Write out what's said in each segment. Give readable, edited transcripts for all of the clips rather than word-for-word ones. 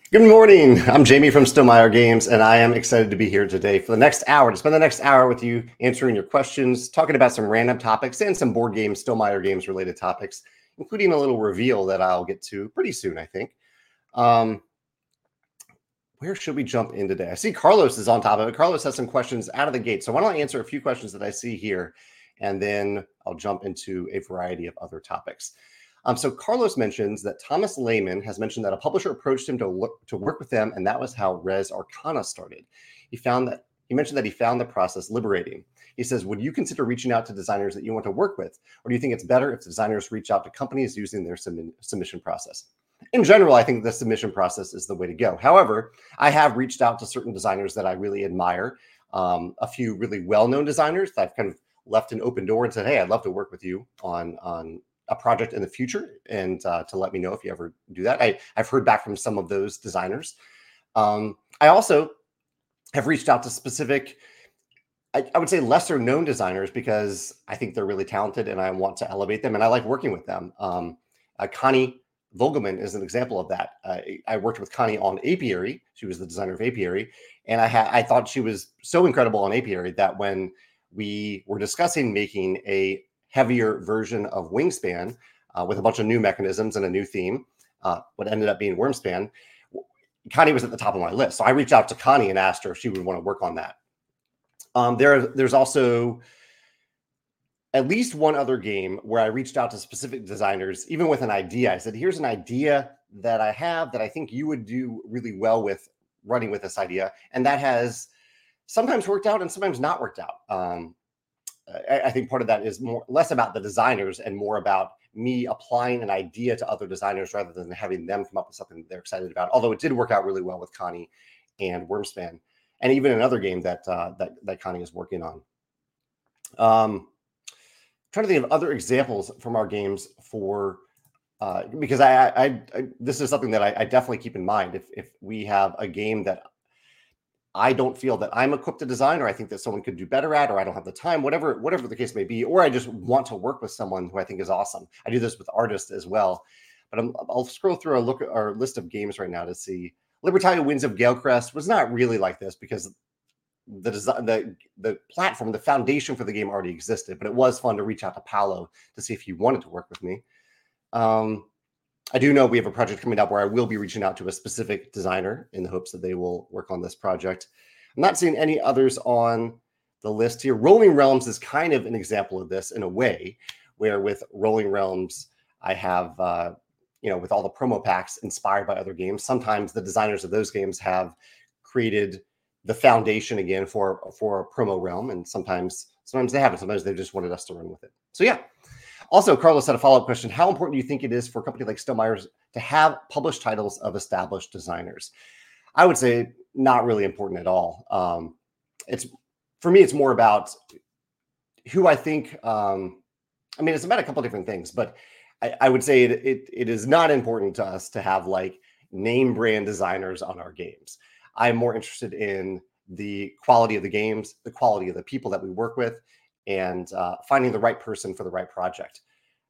Good morning. I'm Jamie from Stonemaier Games, and I am excited to be here today for the next hour, to spend the next hour with you answering your questions, talking about some random topics and some board games, Stonemaier Games related topics, including a little reveal that I'll get to pretty soon, I think. Where should we jump in today? I see Carlos is on top of it. Carlos has some questions out of the gate. So why don't I answer a few questions that I see here, and then I'll jump into a variety of other topics. So Carlos mentions that Thomas Lehman has mentioned that a publisher approached him to work with them, and that was how Res Arcana started. He mentioned that he found the process liberating. He says, would you consider reaching out to designers that you want to work with, or do you think it's better if designers reach out to companies using their submission process? In general, I think the submission process is the way to go. However, I have reached out to certain designers that I really admire, a few really well-known designers that I've kind of left an open door and said, hey, I'd love to work with you on a project in the future, and to let me know if you ever do that. I've heard back from some of those designers. I also have reached out to specific, I would say lesser known designers, because I think they're really talented and I want to elevate them and I like working with them. Connie Vogelman is an example of that. I worked with Connie on Apiary. She was the designer of Apiary, and I thought she was so incredible on Apiary that when we were discussing making a heavier version of Wingspan with a bunch of new mechanisms and a new theme, what ended up being Wormspan, Connie was at the top of my list. So I reached out to Connie and asked her if she would want to work on that. There's also at least one other game where I reached out to specific designers, even with an idea. I said, here's an idea that I have that I think you would do really well with running with this idea. And that has sometimes worked out and sometimes not worked out. I think part of that is less about the designers and more about me applying an idea to other designers rather than having them come up with something that they're excited about. Although it did work out really well with Connie and Wormspan, and even another game that Connie is working on. Trying to think of other examples from our games for because I this is something that I definitely keep in mind. If we have a game that I don't feel that I'm equipped to design, or I think that someone could do better at, or I don't have the time, whatever the case may be, or I just want to work with someone who I think is awesome. I do this with artists as well, but I'll scroll through our list of games right now to see. Libertalia Winds of Galecrest was not really like this because the platform, the foundation for the game already existed, but it was fun to reach out to Paolo to see if he wanted to work with me. I do know we have a project coming up where I will be reaching out to a specific designer in the hopes that they will work on this project. I'm not seeing any others on the list here. Rolling Realms is kind of an example of this in a way, where with Rolling Realms, I have, with all the promo packs inspired by other games, sometimes the designers of those games have created the foundation again for a promo realm, and sometimes they haven't. Sometimes they just wanted us to run with it. So yeah. Also, Carlos had a follow-up question. How important do you think it is for a company like Stonemaier's to have published titles of established designers? I would say not really important at all. For me, it's more about who I think. It's about a couple different things, but I would say it is not important to us to have like name brand designers on our games. I'm more interested in the quality of the games, the quality of the people that we work with, and finding the right person for the right project.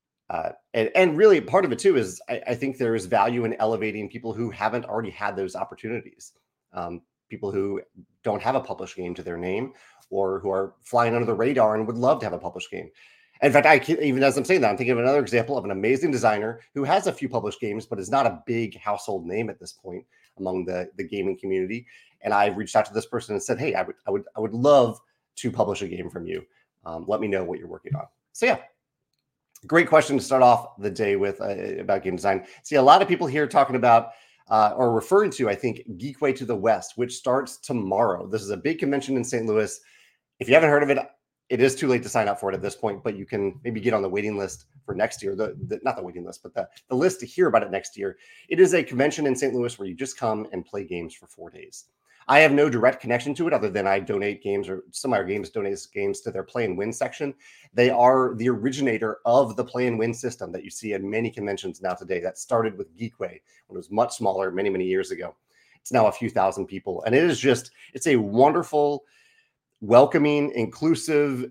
And really part of it too is I think there is value in elevating people who haven't already had those opportunities. People who don't have a published game to their name, or who are flying under the radar and would love to have a published game. In fact, even as I'm saying that, I'm thinking of another example of an amazing designer who has a few published games, but is not a big household name at this point among the gaming community. And I reached out to this person and said, hey, I would love to publish a game from you. Let me know what you're working on. So yeah, great question to start off the day with about game design. See a lot of people here talking about or referring to, I think, Geekway to the West, which starts tomorrow. This is a big convention in St. Louis. If you haven't heard of it, it is too late to sign up for it at this point, but you can maybe get on the waiting list for next year. Not the waiting list, but the list to hear about it next year. It is a convention in St. Louis where you just come and play games for 4 days. I have no direct connection to it other than I donate games, or Stonemaier Games donates games to their Play and Win section. They are the originator of the Play and Win system that you see at many conventions now today. That started with Geekway when it was much smaller many, many years ago. It's now a few thousand people. And it's a wonderful, welcoming, inclusive,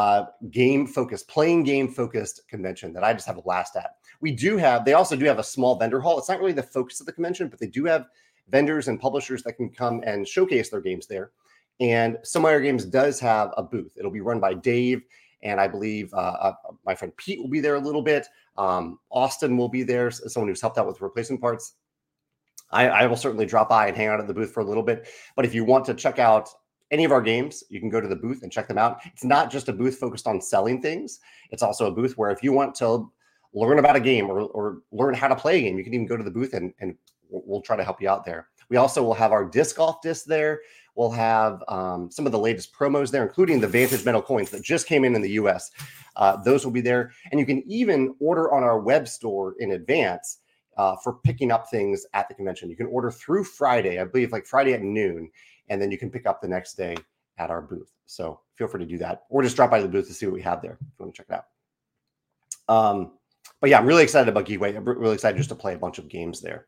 playing game focused convention that I just have a blast at. They also do have a small vendor hall. It's not really the focus of the convention, but they do have vendors and publishers that can come and showcase their games there. And Stonemaier Games does have a booth. It'll be run by Dave, and I believe my friend Pete will be there a little bit. Austin will be there, someone who's helped out with replacement parts. I will certainly drop by and hang out at the booth for a little bit. But if you want to check out any of our games, you can go to the booth and check them out. It's not just a booth focused on selling things. It's also a booth where if you want to learn about a game or learn how to play a game, you can even go to the booth and we'll try to help you out there. We also will have our disc golf disc there. We'll have some of the latest promos there, including the Vantage Metal coins that just came in the US. Those will be there. And you can even order on our web store in advance for picking up things at the convention. You can order through Friday, I believe like Friday at noon, and then you can pick up the next day at our booth. So feel free to do that, or just drop by the booth to see what we have there if you want to check it out. But yeah, I'm really excited about Geekway. I'm really excited just to play a bunch of games there.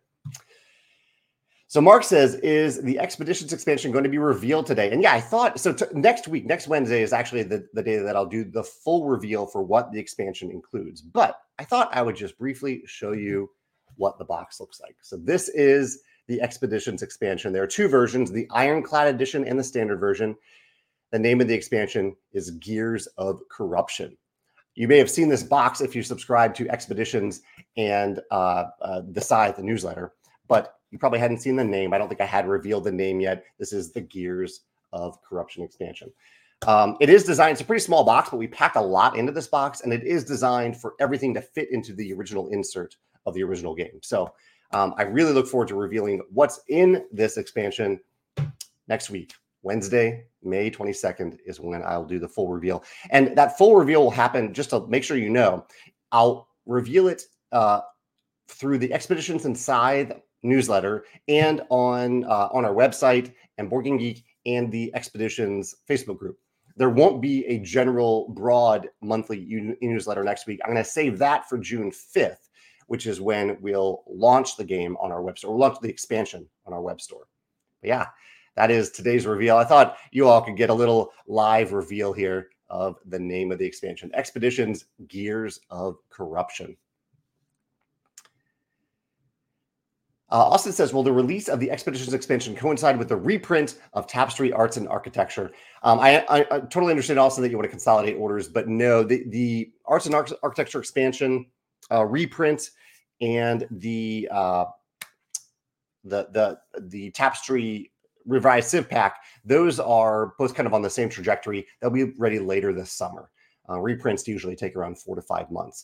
So Mark says, is the Expeditions expansion going to be revealed today? And yeah, I thought so. Next week, next Wednesday is actually the day that I'll do the full reveal for what the expansion includes. But I thought I would just briefly show you what the box looks like. So this is the Expeditions expansion. There are two versions, the Ironclad edition and the standard version. The name of the expansion is Gears of Corruption. You may have seen this box if you subscribe to Expeditions and the Scythe, the newsletter, but you probably hadn't seen the name. I don't think I had revealed the name yet. This is the Gears of Corruption expansion. It is designed, it's a pretty small box, but we packed a lot into this box, and it is designed for everything to fit into the original insert of the original game. So I really look forward to revealing what's in this expansion next week. Wednesday, May 22nd is when I'll do the full reveal. And that full reveal will happen, just to make sure you know, I'll reveal it through the Expeditions and Scythe newsletter and on our website and Board Game Geek and the Expeditions Facebook group. There won't be a general broad monthly newsletter next week. I'm going to save that for June 5th, which is when we'll launch the game on our web store. We'll launch the expansion on our web store. But yeah, that is today's reveal. I thought you all could get a little live reveal here of the name of the expansion, Expeditions Gears of Corruption. Austin says, will the release of the Expeditions expansion coincide with the reprint of Tapestry Arts and Architecture? I totally understand, Austin, that you want to consolidate orders, but no, the Arts and Architecture expansion reprint and the Tapestry revised Civ Pack, those are both kind of on the same trajectory. They'll be ready later this summer. Reprints usually take around 4 to 5 months.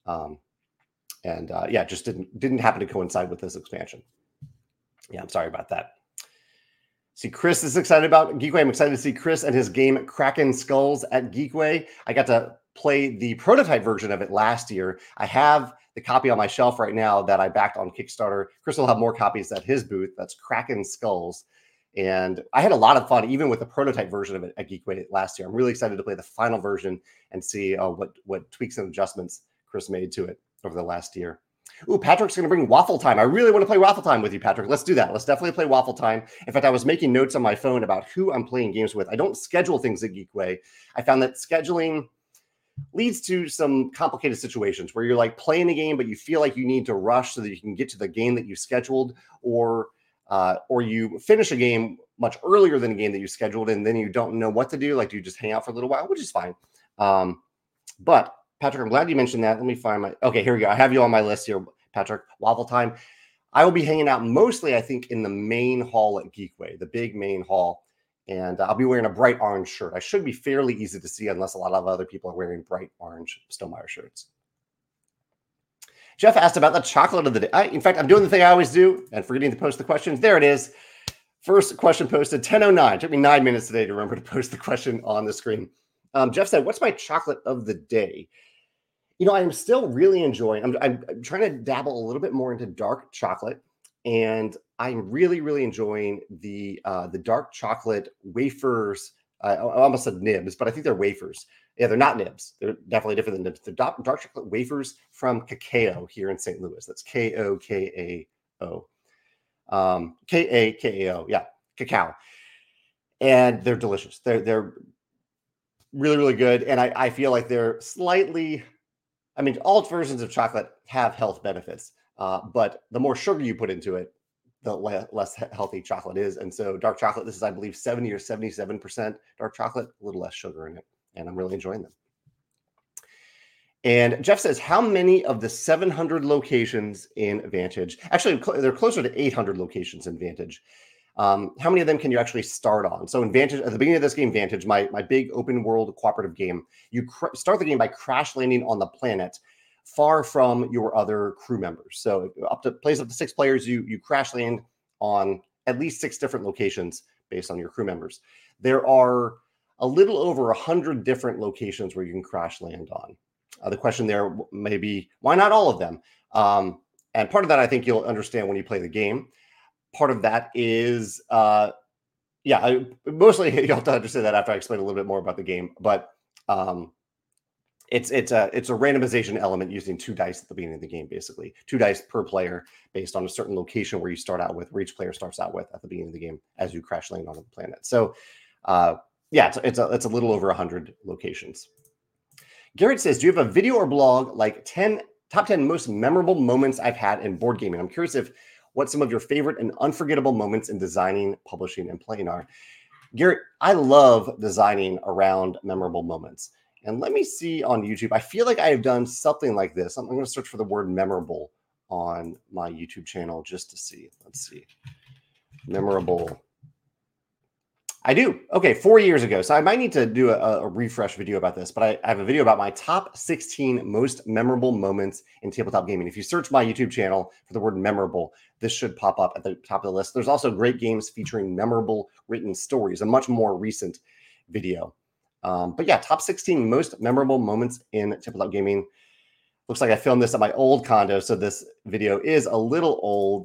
Yeah, just didn't happen to coincide with this expansion. Yeah, I'm sorry about that. See, Chris is excited about Geekway. I'm excited to see Chris and his game Kraken Skulls at Geekway. I got to play the prototype version of it last year. I have the copy on my shelf right now that I backed on Kickstarter. Chris will have more copies at his booth. That's Kraken Skulls. And I had a lot of fun, even with the prototype version of it at Geekway last year. I'm really excited to play the final version and see what tweaks and adjustments Chris made to it over the last year. Ooh, Patrick's going to bring Waffle Time. I really want to play Waffle Time with you, Patrick. Let's do that. Let's definitely play Waffle Time. In fact, I was making notes on my phone about who I'm playing games with. I don't schedule things at Geekway. I found that scheduling leads to some complicated situations where you're like playing a game, but you feel like you need to rush so that you can get to the game that you scheduled, or you finish a game much earlier than a game that you scheduled, and then you don't know what to do. Like, do you just hang out for a little while, which is fine. But Patrick, I'm glad you mentioned that. Let me find my, okay, here we go. I have you on my list here, Patrick. Waffle Time. I will be hanging out mostly, I think, in the main hall at Geekway, the big main hall. And I'll be wearing a bright orange shirt. I should be fairly easy to see unless a lot of other people are wearing bright orange Stonemaier shirts. Jeff asked about the chocolate of the day. In fact, I'm doing the thing I always do and forgetting to post the questions. There it is. First question posted, 10:09. Took me 9 minutes today to remember to post the question on the screen. Jeff said, what's my chocolate of the day? You know, I'm still really enjoying, I'm trying to dabble a little bit more into dark chocolate, and I'm really, really enjoying the dark chocolate wafers. I almost said nibs, but I think they're wafers. Yeah, they're not nibs. They're definitely different than nibs. They're dark chocolate wafers from Kakao here in St. Louis. That's K-O-K-A-O. K-A-K-A-O. Yeah, Kakao. And they're delicious. They're really, really good. And I feel like they're slightly, all versions of chocolate have health benefits, but the more sugar you put into it, the less healthy chocolate is. And so dark chocolate, this is, I believe, 70 or 77% dark chocolate, a little less sugar in it. And I'm really enjoying them. And Jeff says, how many of the 700 locations in Vantage, actually, they're closer to 800 locations in Vantage. How many of them can you actually start on? So in Vantage, at the beginning of this game, Vantage, my big open world cooperative game, you start the game by crash landing on the planet far from your other crew members. So plays up to 6 players, you crash land on at least 6 different locations based on your crew members. There are a little over 100 different locations where you can crash land on. The question there may be, why not all of them? And part of that, I think you'll understand when you play the game. Part of that is, mostly you'll have to understand that after I explain a little bit more about the game. But it's a randomization element using 2 dice at the beginning of the game, basically 2 dice per player based on a certain location where you start out with, where each player starts out with at the beginning of the game as you crash land onto the planet. So, it's a little over 100 locations. Garrett says, do you have a video or blog like top 10 most memorable moments I've had in board gaming? I'm curious what some of your favorite and unforgettable moments in designing, publishing, and playing are. Garrett, I love designing around memorable moments. And let me see on YouTube. I feel like I have done something like this. I'm going to search for the word memorable on my YouTube channel just to see. Let's see. Memorable. I do. Okay, 4 years ago. So I might need to do a refresh video about this, but I have a video about my top 16 most memorable moments in tabletop gaming. If you search my YouTube channel for the word memorable, this should pop up at the top of the list. There's also great games featuring memorable written stories, a much more recent video. But yeah, top 16 most memorable moments in tabletop gaming. Looks like I filmed this at my old condo, so this video is a little old.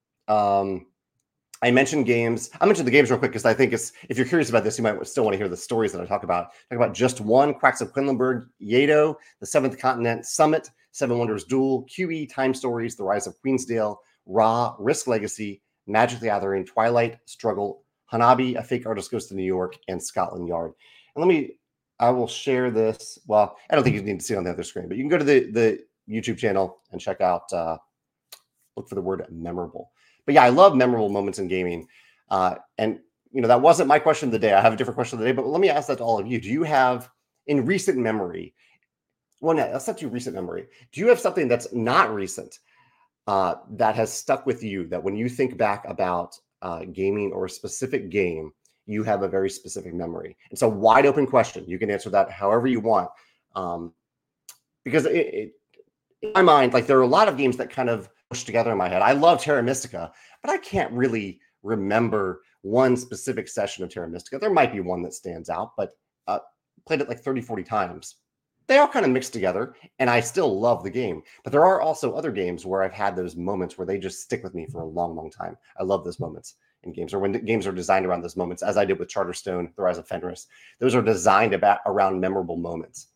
I mentioned games. I mentioned the games real quick because I think if you're curious about this, you might still want to hear the stories that I talk about. Talk about Just One, Quacks of Quedlinburg, Yedo, The Seventh Continent, Summit, Seven Wonders Duel, QE, Time Stories, The Rise of Queensdale, Ra, Risk Legacy, Magic the Gathering, Twilight, Struggle, Hanabi, A Fake Artist Goes to New York, and Scotland Yard. And I will share this. Well, I don't think you need to see it on the other screen, but you can go to the YouTube channel and check out, look for the word memorable. But yeah, I love memorable moments in gaming. And, that wasn't my question of the day. I have a different question of the day, but let me ask that to all of you. Do you have, in recent memory, well, no, that's not too recent memory. Do you have something that's not recent that has stuck with you, that when you think back about gaming or a specific game, you have a very specific memory? It's a wide open question. You can answer that however you want. Because in my mind, like, there are a lot of games that kind of push together in my head. I love Terra Mystica, but I can't really remember one specific session of Terra Mystica. There might be one that stands out, but played it like 30, 40 times. They all kind of mix together, and I still love the game. But there are also other games where I've had those moments where they just stick with me for a long, long time. I love those moments in games, or when games are designed around those moments, as I did with Charterstone, The Rise of Fenris. Those are designed around memorable moments.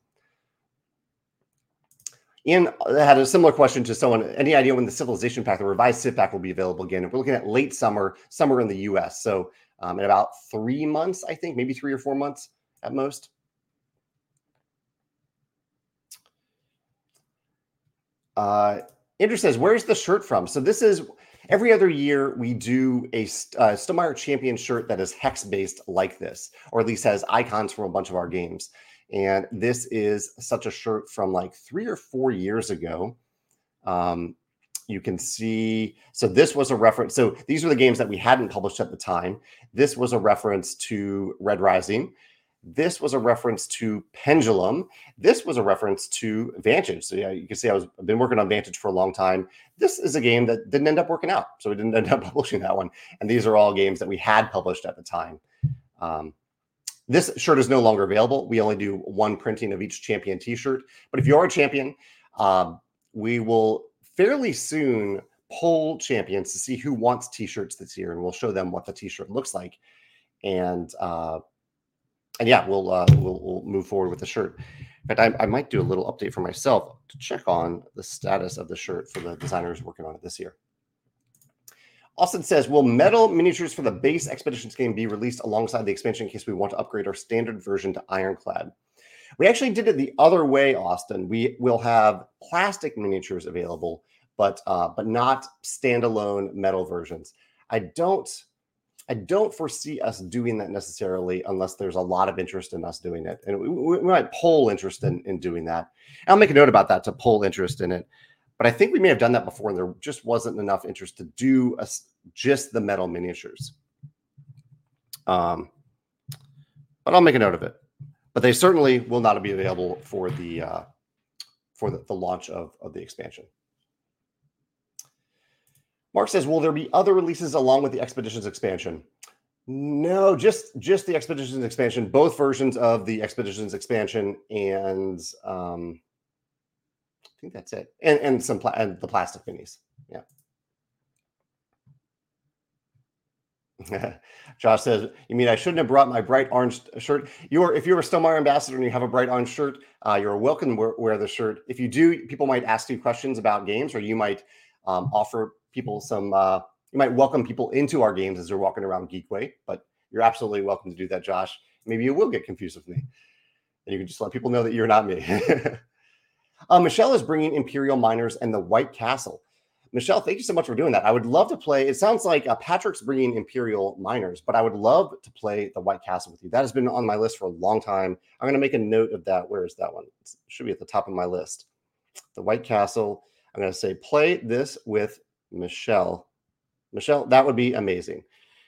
Ian had a similar question to someone. Any idea when the Civilization Pack, the revised Civ Pack, will be available again? We're looking at late summer in the US. So in about 3 months, I think, maybe 3 or 4 months at most. Andrew says, where's the shirt from? So this is, every other year we do a Stonemaier Champion shirt that is hex-based like this, or at least has icons from a bunch of our games. And this is such a shirt from like 3 or 4 years ago. You can see, so this was a reference. So these are the games that we hadn't published at the time. This was a reference to Red Rising. This was a reference to Pendulum. This was a reference to Vantage. So yeah, you can see I've been working on Vantage for a long time. This is a game that didn't end up working out, so we didn't end up publishing that one. And these are all games that we had published at the time. This shirt is no longer available. We only do one printing of each champion t-shirt. But if you are a champion, we will fairly soon poll champions to see who wants t-shirts this year, and we'll show them what the t-shirt looks like. And yeah, we'll move forward with the shirt. In fact, I might do a little update for myself to check on the status of the shirt for the designers working on it this year. Austin says, will metal miniatures for the base Expeditions game be released alongside the expansion in case we want to upgrade our standard version to Ironclad? We actually did it the other way, Austin. We will have plastic miniatures available, but not standalone metal versions. I don't foresee us doing that necessarily unless there's a lot of interest in us doing it. And we might poll interest in doing that. And I'll make a note about that to poll interest in it. But I think we may have done that before, and there just wasn't enough interest to do just the metal miniatures. But I'll make a note of it. But they certainly will not be available for the launch of the expansion. Mark says, will there be other releases along with the Expeditions expansion? No, just the Expeditions expansion, both versions of the Expeditions expansion, and I think that's it. And some and the plastic minis. Yeah. Josh says, you mean I shouldn't have brought my bright orange shirt? If you're a Stonemaier ambassador and you have a bright orange shirt, you're welcome to wear the shirt. If you do, people might ask you questions about games, or you might offer people some, you might welcome people into our games as they're walking around Geekway, but you're absolutely welcome to do that, Josh. Maybe you will get confused with me, and you can just let people know that you're not me. Michelle is bringing Imperial Miners and the White Castle. Michelle, thank you so much for doing that. I would love to play. It sounds like Patrick's bringing Imperial Miners, but I would love to play the White Castle with you. That has been on my list for a long time. I'm going to make a note of that. Where is that one? It should be at the top of my list. The White Castle. I'm going to say play this with Michelle. Michelle, that would be amazing.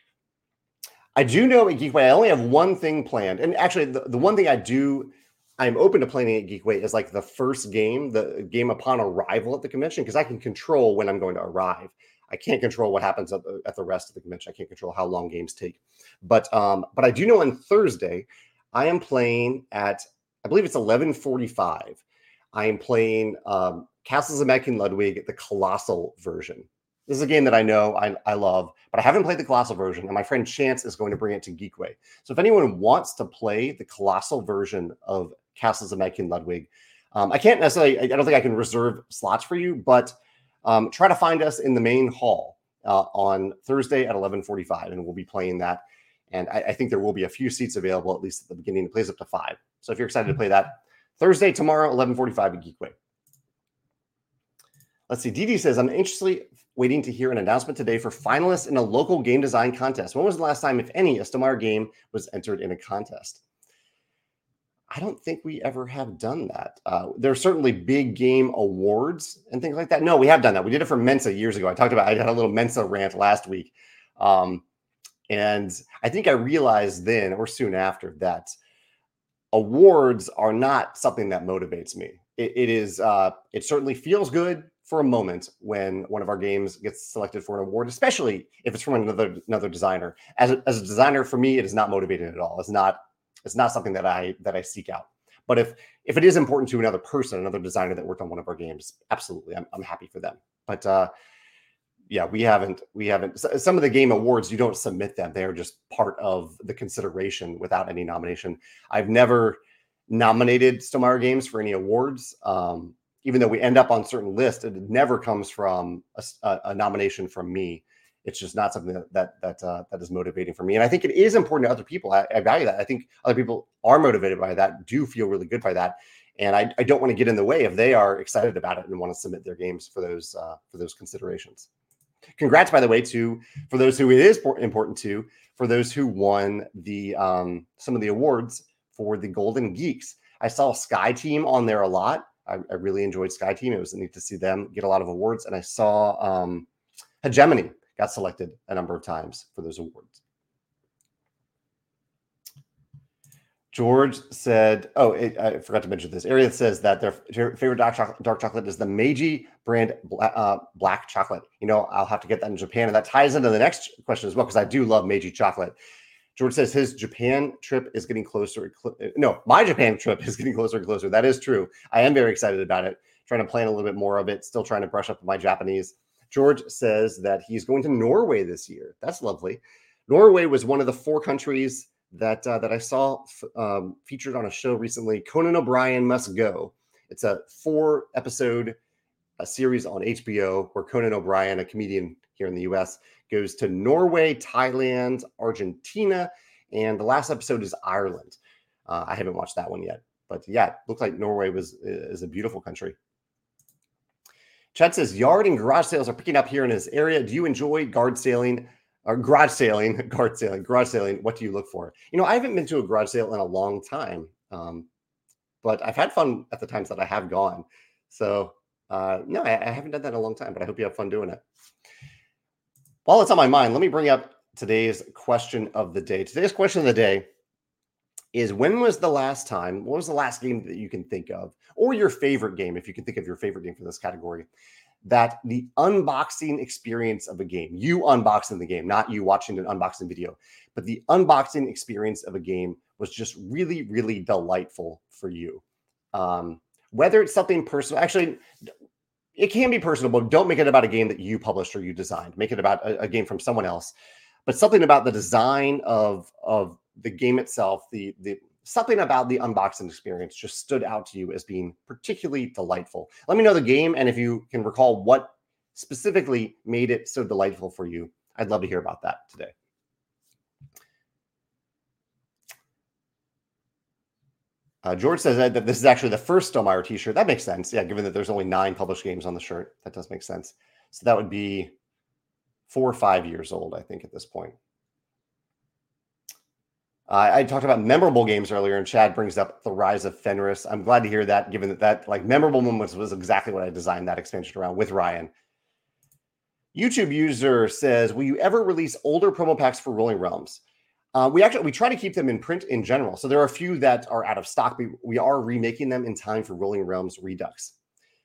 I do know at Geekway, I only have one thing planned. And actually, the one thing I'm open to playing at Geekway is like the first game, the game upon arrival at the convention, because I can control when I'm going to arrive. I can't control what happens at the rest of the convention. I can't control how long games take. But I do know on Thursday, I am playing at, I believe it's 11:45. I am playing Castles of Mad King Ludwig, the Colossal version. This is a game that I know I love, but I haven't played the Colossal version, and my friend Chance is going to bring it to Geekway. So if anyone wants to play the Colossal version of Castles of Mad King Ludwig, I can't necessarily, I don't think I can reserve slots for you, but try to find us in the main hall on Thursday at 11:45, and we'll be playing that. And I think there will be a few seats available, at least at the beginning. It plays up to 5. So if you're excited to play that, Thursday, tomorrow, 11:45 at Geekway. Let's see. Didi says, I'm anxiously waiting to hear an announcement today for finalists in a local game design contest. When was the last time, if any, a Stonemaier game was entered in a contest? I don't think we ever have done that. There are certainly big game awards and things like that. No, we have done that. We did it for Mensa years ago. I had a little Mensa rant last week. And I think I realized then or soon after that awards are not something that motivates me. It certainly feels good for a moment when one of our games gets selected for an award, especially if it's from another designer. As a designer, for me, it is not motivating at all. It's not something that I seek out. But if it is important to another person, another designer that worked on one of our games, absolutely, I'm happy for them. But yeah, we haven't. Some of the game awards, you don't submit them; they're just part of the consideration without any nomination. I've never nominated Stonemaier games for any awards. Even though we end up on certain lists, it never comes from a nomination from me. It's just not something that is motivating for me. And I think it is important to other people. I value that. I think other people are motivated by that, do feel really good by that. And I don't want to get in the way if they are excited about it and want to submit their games for those considerations. Congrats, by the way, for those who it is important to, for those who won the some of the awards for the Golden Geeks. I saw Sky Team on there a lot. I really enjoyed Sky Team. It was neat to see them get a lot of awards. And I saw Hegemony got selected a number of times for those awards. George said, I forgot to mention this. Area says that their favorite dark chocolate is the Meiji brand black chocolate. I'll have to get that in Japan. And that ties into the next question as well, because I do love Meiji chocolate. George says his Japan trip is getting closer. No, my Japan trip is getting closer and closer. That is true. I am very excited about it. Trying to plan a little bit more of it. Still trying to brush up my Japanese. George says that he's going to Norway this year. That's lovely. Norway was one of the 4 countries that I saw featured on a show recently. Conan O'Brien Must Go. It's a 4-episode series on HBO where Conan O'Brien, a comedian here in the U.S., goes to Norway, Thailand, Argentina, and the last episode is Ireland. I haven't watched that one yet, but yeah, it looks like Norway is a beautiful country. Chad says yard and garage sales are picking up here in his area. Do you enjoy yard selling? Or garage sailing, garage sailing. What do you look for? I haven't been to a garage sale in a long time, but I've had fun at the times that I have gone. So no, I haven't done that in a long time, but I hope you have fun doing it. While it's on my mind, let me bring up today's question of the day. Today's question of the day is, what was the last game that you can think of, or your favorite game, if you can think of your favorite game for this category, that the unboxing experience of a game, you unboxing the game, not you watching an unboxing video, but the unboxing experience of a game was just really, really delightful for you. Whether it's something personal, actually, it can be personal, but don't make it about a game that you published or you designed. Make it about a game from someone else, but something about the design of the game itself, the something about the unboxing experience just stood out to you as being particularly delightful. Let me know the game, and if you can recall what specifically made it so delightful for you, I'd love to hear about that today. George says that this is actually the first Stonemaier t-shirt. That makes sense. Yeah, given that there's only 9 published games on the shirt, that does make sense. So that would be 4 or 5 years old, I think, at this point. I talked about memorable games earlier, and Chad brings up The Rise of Fenris. I'm glad to hear that, given that like memorable moments was exactly what I designed that expansion around with Ryan. YouTube user says, will you ever release older promo packs for Rolling Realms? We try to keep them in print in general. So there are a few that are out of stock. We are remaking them in time for Rolling Realms Redux.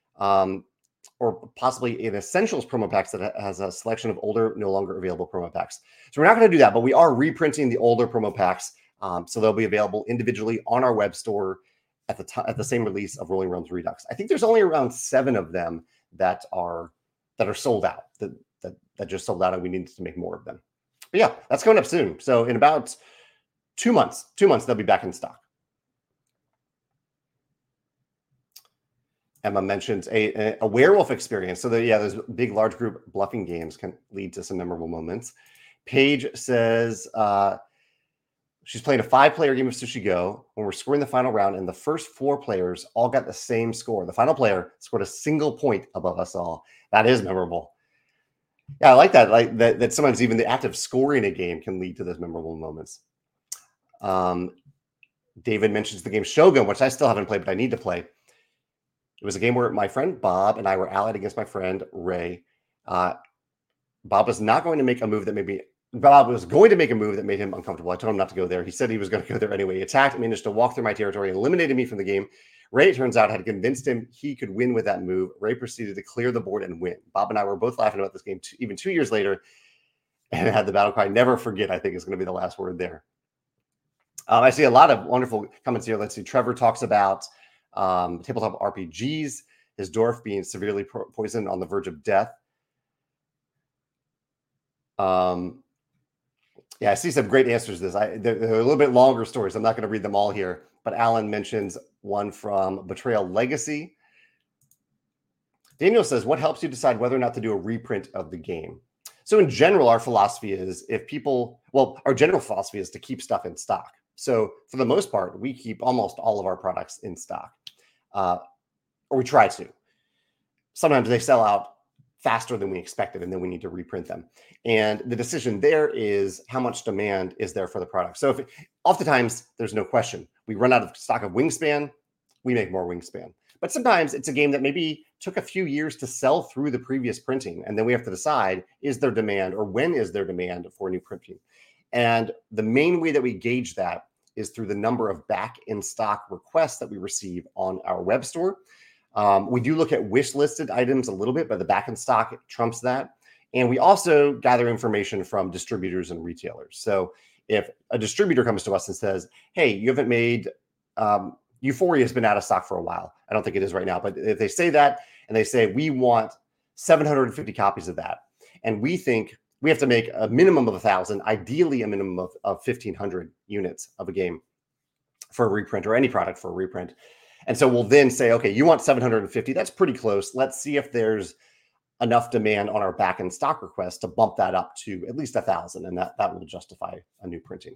Or possibly an Essentials promo packs that has a selection of older, no longer available promo packs. So we're not going to do that, but we are reprinting the older promo packs. So they'll be available individually on our web store at the same release of Rolling Realms Redux. I think there's only around 7 of them that are sold out, that just sold out, and we need to make more of them. But yeah, that's coming up soon. So in about 2 months, they'll be back in stock. Emma mentions a werewolf experience. So those big, large group bluffing games can lead to some memorable moments. Paige says she's playing a 5-player game of Sushi Go when we're scoring the final round, and the first 4 players all got the same score. The final player scored a single point above us all. That is memorable. Yeah, I like that. Like that sometimes even the act of scoring a game can lead to those memorable moments. David mentions the game Shogun, which I still haven't played, but I need to play. It was a game where my friend Bob and I were allied against my friend Ray. Bob was going to make a move that made him uncomfortable. I told him not to go there. He said he was going to go there anyway. He attacked, managed to walk through my territory, and eliminated me from the game. Ray, it turns out, had convinced him he could win with that move. Ray proceeded to clear the board and win. Bob and I were both laughing about this game even 2 years later, and had the battle cry, "Never forget," I think is going to be the last word there. I see a lot of wonderful comments here. Let's see. Trevor talks about tabletop RPGs, his dwarf being severely poisoned on the verge of death. Yeah, I see some great answers to this. They're a little bit longer stories. I'm not going to read them all here, but Alan mentions one from Betrayal Legacy. Daniel says, what helps you decide whether or not to do a reprint of the game? So in general, our philosophy is our general philosophy is to keep stuff in stock. So for the most part, we keep almost all of our products in stock, or we try to. Sometimes they sell out faster than we expected, and then we need to reprint them. And the decision there is how much demand is there for the product. So oftentimes there's no question. We run out of stock of Wingspan, we make more Wingspan. But sometimes it's a game that maybe took a few years to sell through the previous printing. And then we have to decide, is there demand, or when is there demand for new printing? And the main way that we gauge that is through the number of back in stock requests that we receive on our web store. We do look at wish listed items a little bit, but the back in stock trumps that. And we also gather information from distributors and retailers. So if a distributor comes to us and says, hey, you haven't made, Euphoria has been out of stock for a while. I don't think it is right now, but if they say that and they say, we want 750 copies of that, and we think we have to make a minimum of 1,000, ideally a minimum of 1,500 units of a game for a reprint, or any product for a reprint. And so we'll then say, okay, you want 750. That's pretty close. Let's see if there's enough demand on our back in stock request to bump that up to at least 1,000. And that will justify a new printing.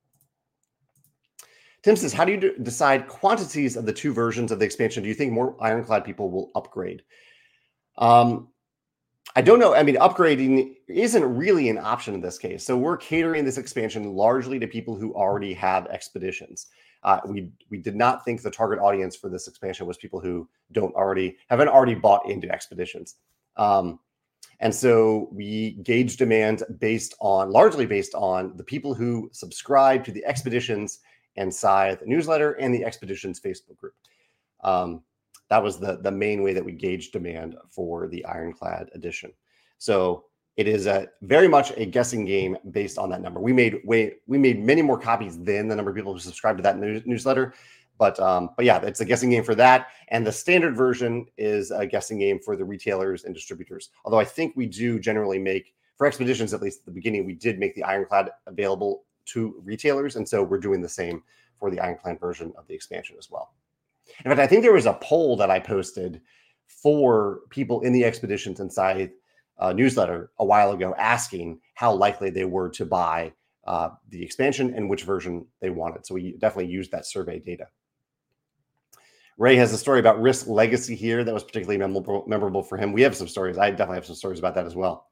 Tim says, how do you decide quantities of the 2 versions of the expansion? Do you think more Ironclad people will upgrade? I don't know. I mean, upgrading isn't really an option in this case. So we're catering this expansion largely to people who already have expeditions. We did not think the target audience for this expansion was people who haven't already bought into expeditions. And so we gauge demand largely based on the people who subscribe to the Expeditions and Scythe newsletter and the Expeditions Facebook group. That was the main way that we gauge demand for the Ironclad edition. So it is very much a guessing game based on that number. We made many more copies than the number of people who subscribed to that newsletter. But yeah, it's a guessing game for that. And the standard version is a guessing game for the retailers and distributors. Although I think we do generally make, for Expeditions, at least at the beginning, we did make the Ironclad available to retailers. And so we're doing the same for the Ironclad version of the expansion as well. In fact, I think there was a poll that I posted for people in the Expeditions and Scythe newsletter a while ago asking how likely they were to buy the expansion and which version they wanted. So we definitely used that survey data. Ray has a story about Risk Legacy here that was particularly memorable for him. We have some stories. I definitely have some stories about that as well.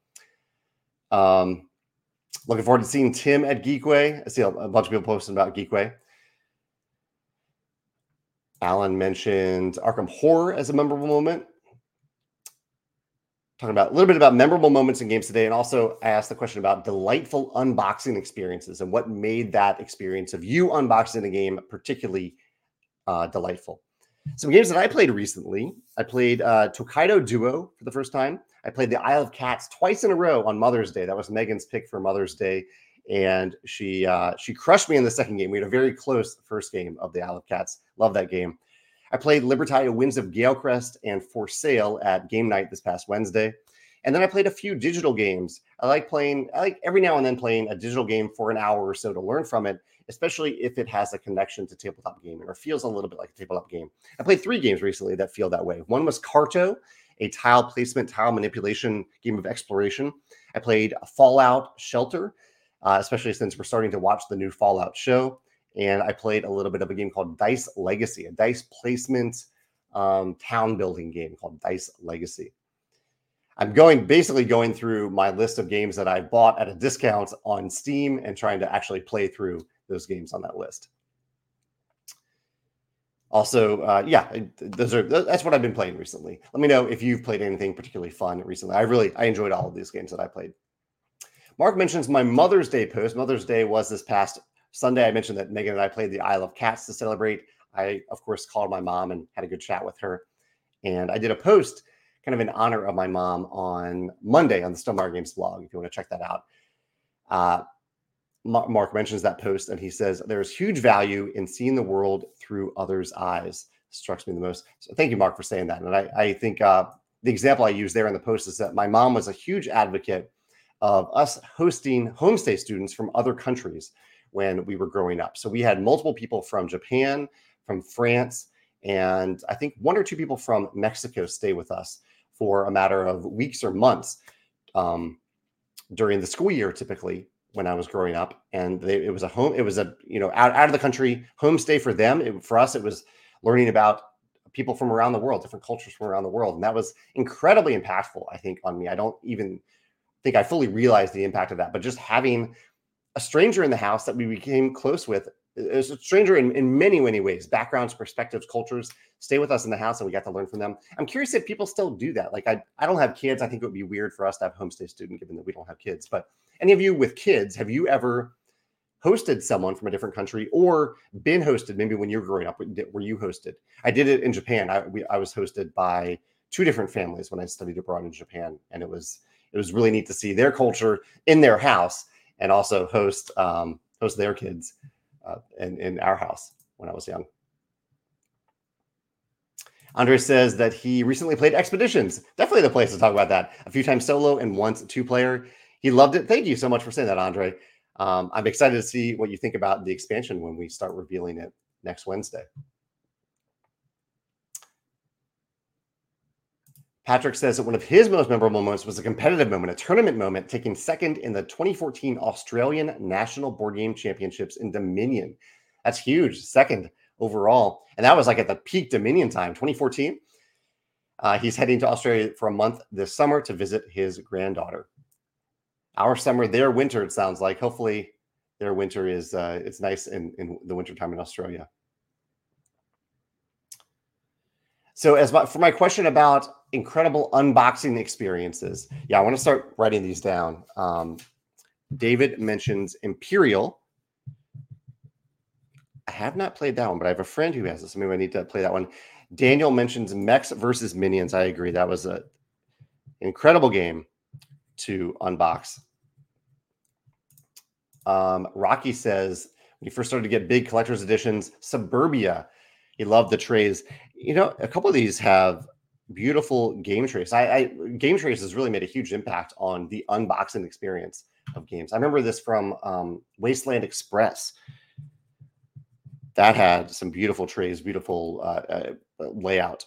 Looking forward to seeing Tim at Geekway. I see a bunch of people posting about Geekway. Alan mentioned Arkham Horror as a memorable moment. Talking about a little bit about memorable moments in games today. And also I asked the question about delightful unboxing experiences and what made that experience of you unboxing a game particularly delightful. Some games that I played recently. I played Tokaido Duo for the first time. I played the Isle of Cats twice in a row on Mother's Day. That was Megan's pick for Mother's Day. And she crushed me in the second game. We had a very close first game of the Isle of Cats. Love that game. I played Libertalia Winds of Galecrest and For Sale at game night this past Wednesday. And then I played a few digital games. I like every now and then playing a digital game for an hour or so to learn from it, especially if it has a connection to tabletop gaming or feels a little bit like a tabletop game. I played 3 games recently that feel that way. One was Carto, a tile placement, tile manipulation game of exploration. I played Fallout Shelter, especially since we're starting to watch the new Fallout show. And I played a little bit of a game called Dice Legacy, a dice placement town building game called Dice Legacy. I'm basically going through my list of games that I bought at a discount on Steam and trying to actually play through those games on that list. Also, that's what I've been playing recently. Let me know if you've played anything particularly fun recently. I enjoyed all of these games that I played. Mark mentions my Mother's Day post. Mother's Day was this past Sunday. I mentioned that Megan and I played the Isle of Cats to celebrate. I, of course, called my mom and had a good chat with her. And I did a post kind of in honor of my mom on Monday on the Stonemaier Games blog, if you want to check that out. Mark mentions that post, and he says, there's huge value in seeing the world through others' eyes. Strikes me the most. So thank you, Mark, for saying that. And I think the example I use there in the post is that my mom was a huge advocate of us hosting homestay students from other countries when we were growing up. So we had multiple people from Japan, from France, and I think 1 or 2 people from Mexico stay with us for a matter of weeks or months during the school year, typically when I was growing up. And it was a out of the country homestay for them. For us, it was learning about people from around the world, different cultures from around the world. And that was incredibly impactful, I think, on me. I don't even think I fully realized the impact of that, but just having a stranger in the house that we became close with, is a stranger in many, many ways, backgrounds, perspectives, cultures, stay with us in the house, and we got to learn from them. I'm curious if people still do that. Like, I don't have kids. I think it would be weird for us to have a homestay student, given that we don't have kids. But any of you with kids, have you ever hosted someone from a different country or been hosted? Maybe when you were growing up, were you hosted? I did it in Japan. I was hosted by 2 different families when I studied abroad in Japan. And it was really neat to see their culture in their house and also host their kids in our house when I was young. Andre says that he recently played Expeditions. Definitely the place to talk about that. A few times solo and once 2-player. He loved it. Thank you so much for saying that, Andre. I'm excited to see what you think about the expansion when we start revealing it next Wednesday. Patrick says that one of his most memorable moments was a competitive moment, a tournament moment, taking second in the 2014 Australian National Board Game Championships in Dominion. That's huge. Second overall. And that was like at the peak Dominion time, 2014. He's heading to Australia for a month this summer to visit his granddaughter. Our summer, their winter, it sounds like. Hopefully their winter is it's nice in the wintertime in Australia. So for my question about incredible unboxing experiences, I want to start writing these down. David mentions Imperial. I have not played that one, but I have a friend who has this. Maybe I need to play that one. Daniel mentions Mechs versus Minions. I agree. That was an incredible game to unbox. Rocky says, when he first started to get big collector's editions, Suburbia, he loved the trays. A couple of these have beautiful game trays. Game trays has really made a huge impact on the unboxing experience of games. I remember this from Wasteland Express. That had some beautiful trays, beautiful layout.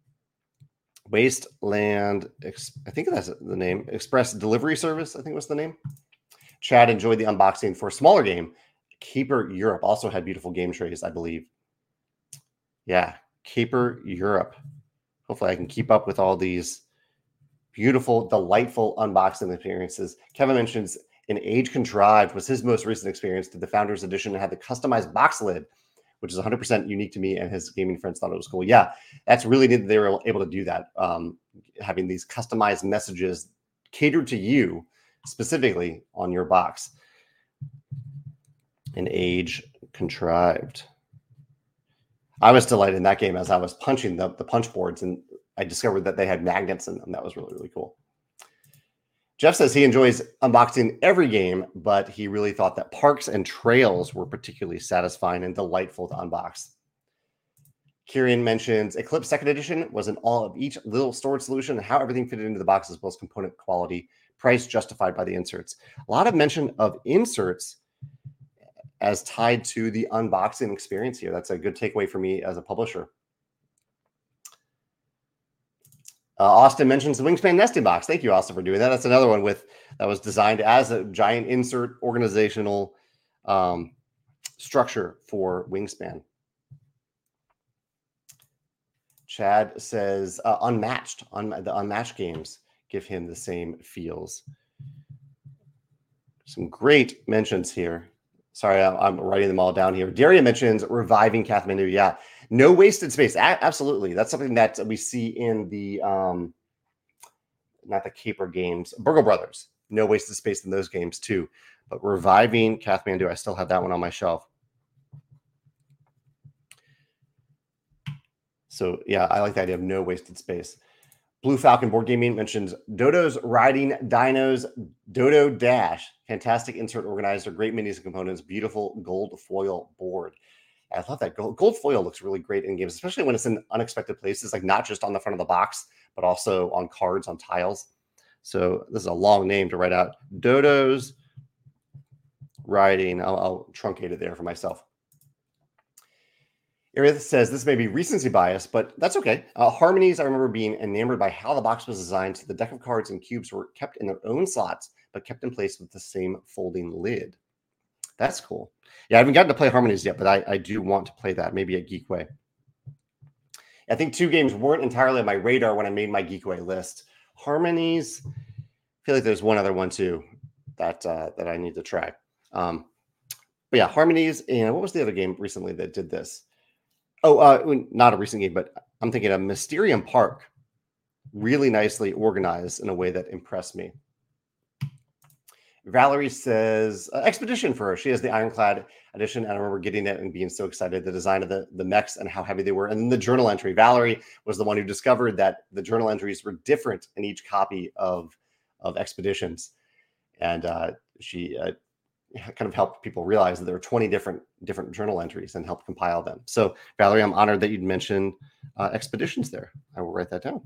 Wasteland, I think that's the name. Express Delivery Service, I think was the name. Chad enjoyed the unboxing for a smaller game. Caper Europe also had beautiful game trays, I believe. Yeah, Caper Europe. Hopefully I can keep up with all these beautiful, delightful unboxing experiences. Kevin mentions An Age Contrived was his most recent experience. Did the Founders Edition and had the customized box lid, which is 100% unique to me, and his gaming friends thought it was cool. Yeah, that's really neat that they were able to do that. Having these customized messages catered to you specifically on your box. An Age Contrived. I was delighted in that game as I was punching the punch boards, and I discovered that they had magnets in them. That was really, really cool. Jeff says he enjoys unboxing every game, but he really thought that Parks and Trails were particularly satisfying and delightful to unbox. Kieran mentions Eclipse 2nd Edition was an all of each little storage solution and how everything fitted into the box as well as component quality, price justified by the inserts. A lot of mention of inserts as tied to the unboxing experience here. That's a good takeaway for me as a publisher. Austin mentions the Wingspan nesting box. Thank you, Austin, for doing that. That's another one that was designed as a giant insert organizational structure for Wingspan. Chad says Unmatched. The Unmatched games give him the same feels. Some great mentions here. Sorry, I'm writing them all down here. Daria mentions reviving Kathmandu. Yeah, no wasted space. Absolutely. That's something that we see in the, not the Caper games, Burgle Brothers. No wasted space in those games too. But reviving Kathmandu, I still have that one on my shelf. So yeah, I like the idea of no wasted space. Blue Falcon Board Gaming mentions Dodo's Riding Dinos Dodo Dash. Fantastic insert organizer, great minis and components, beautiful gold foil board. I love that. Gold foil looks really great in games, especially when it's in unexpected places, like not just on the front of the box, but also on cards, on tiles. So this is a long name to write out. Dodo's Riding. I'll truncate it there for myself. Erith says this may be recency bias, but that's okay. Harmonies, I remember being enamored by how the box was designed. So the deck of cards and cubes were kept in their own slots, but kept in place with the same folding lid. That's cool. Yeah, I haven't gotten to play Harmonies yet, but I do want to play that, maybe at Geekway. I think two games weren't entirely on my radar when I made my Geekway list. Harmonies, I feel like there's one other one too that I need to try. But yeah, Harmonies, and what was the other game recently that did this? Oh, not a recent game, but I'm thinking of Mysterium Park. Really nicely organized in a way that impressed me. Valerie says Expedition for her. She has the Ironclad edition, and I remember getting it and being so excited. The design of the mechs and how heavy they were, and then the journal entry. Valerie was the one who discovered that the journal entries were different in each copy of Expeditions, and she kind of helped people realize that there were 20 different journal entries and helped compile them. So, Valerie, I'm honored that you'd mentioned Expeditions there. I will write that down.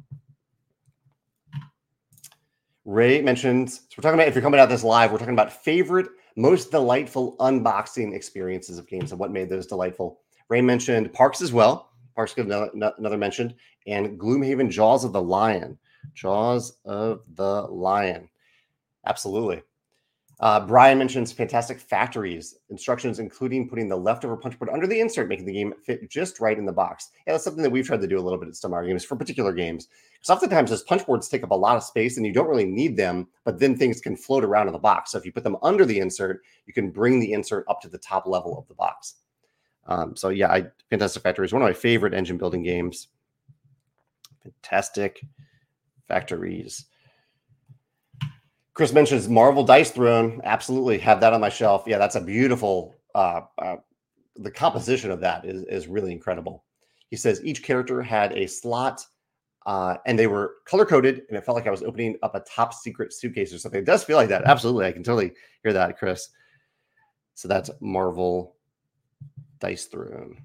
Ray mentions, so we're talking about, if you're coming out this live, we're talking about favorite, most delightful unboxing experiences of games and what made those delightful. Ray mentioned Parks as well. Parks got another mentioned. And Gloomhaven, Jaws of the Lion. Jaws of the Lion. Absolutely. Brian mentions fantastic factories, instructions including putting the leftover punch board under the insert, making the game fit just right in the box. Yeah, that's something that we've tried to do a little bit at some of our games for particular games. Because oftentimes those punch boards take up a lot of space and you don't really need them, but then things can float around in the box. So if you put them under the insert, you can bring the insert up to the top level of the box. So yeah, Fantastic Factories, one of my favorite engine building games. Fantastic Factories. Chris mentions Marvel Dice Throne. Absolutely have that on my shelf. Yeah, that's a beautiful, the composition of that is really incredible. He says each character had a slot and they were color-coded and it felt like I was opening up a top secret suitcase or something. It does feel like that. Absolutely. I can totally hear that, Chris. So that's Marvel Dice Throne.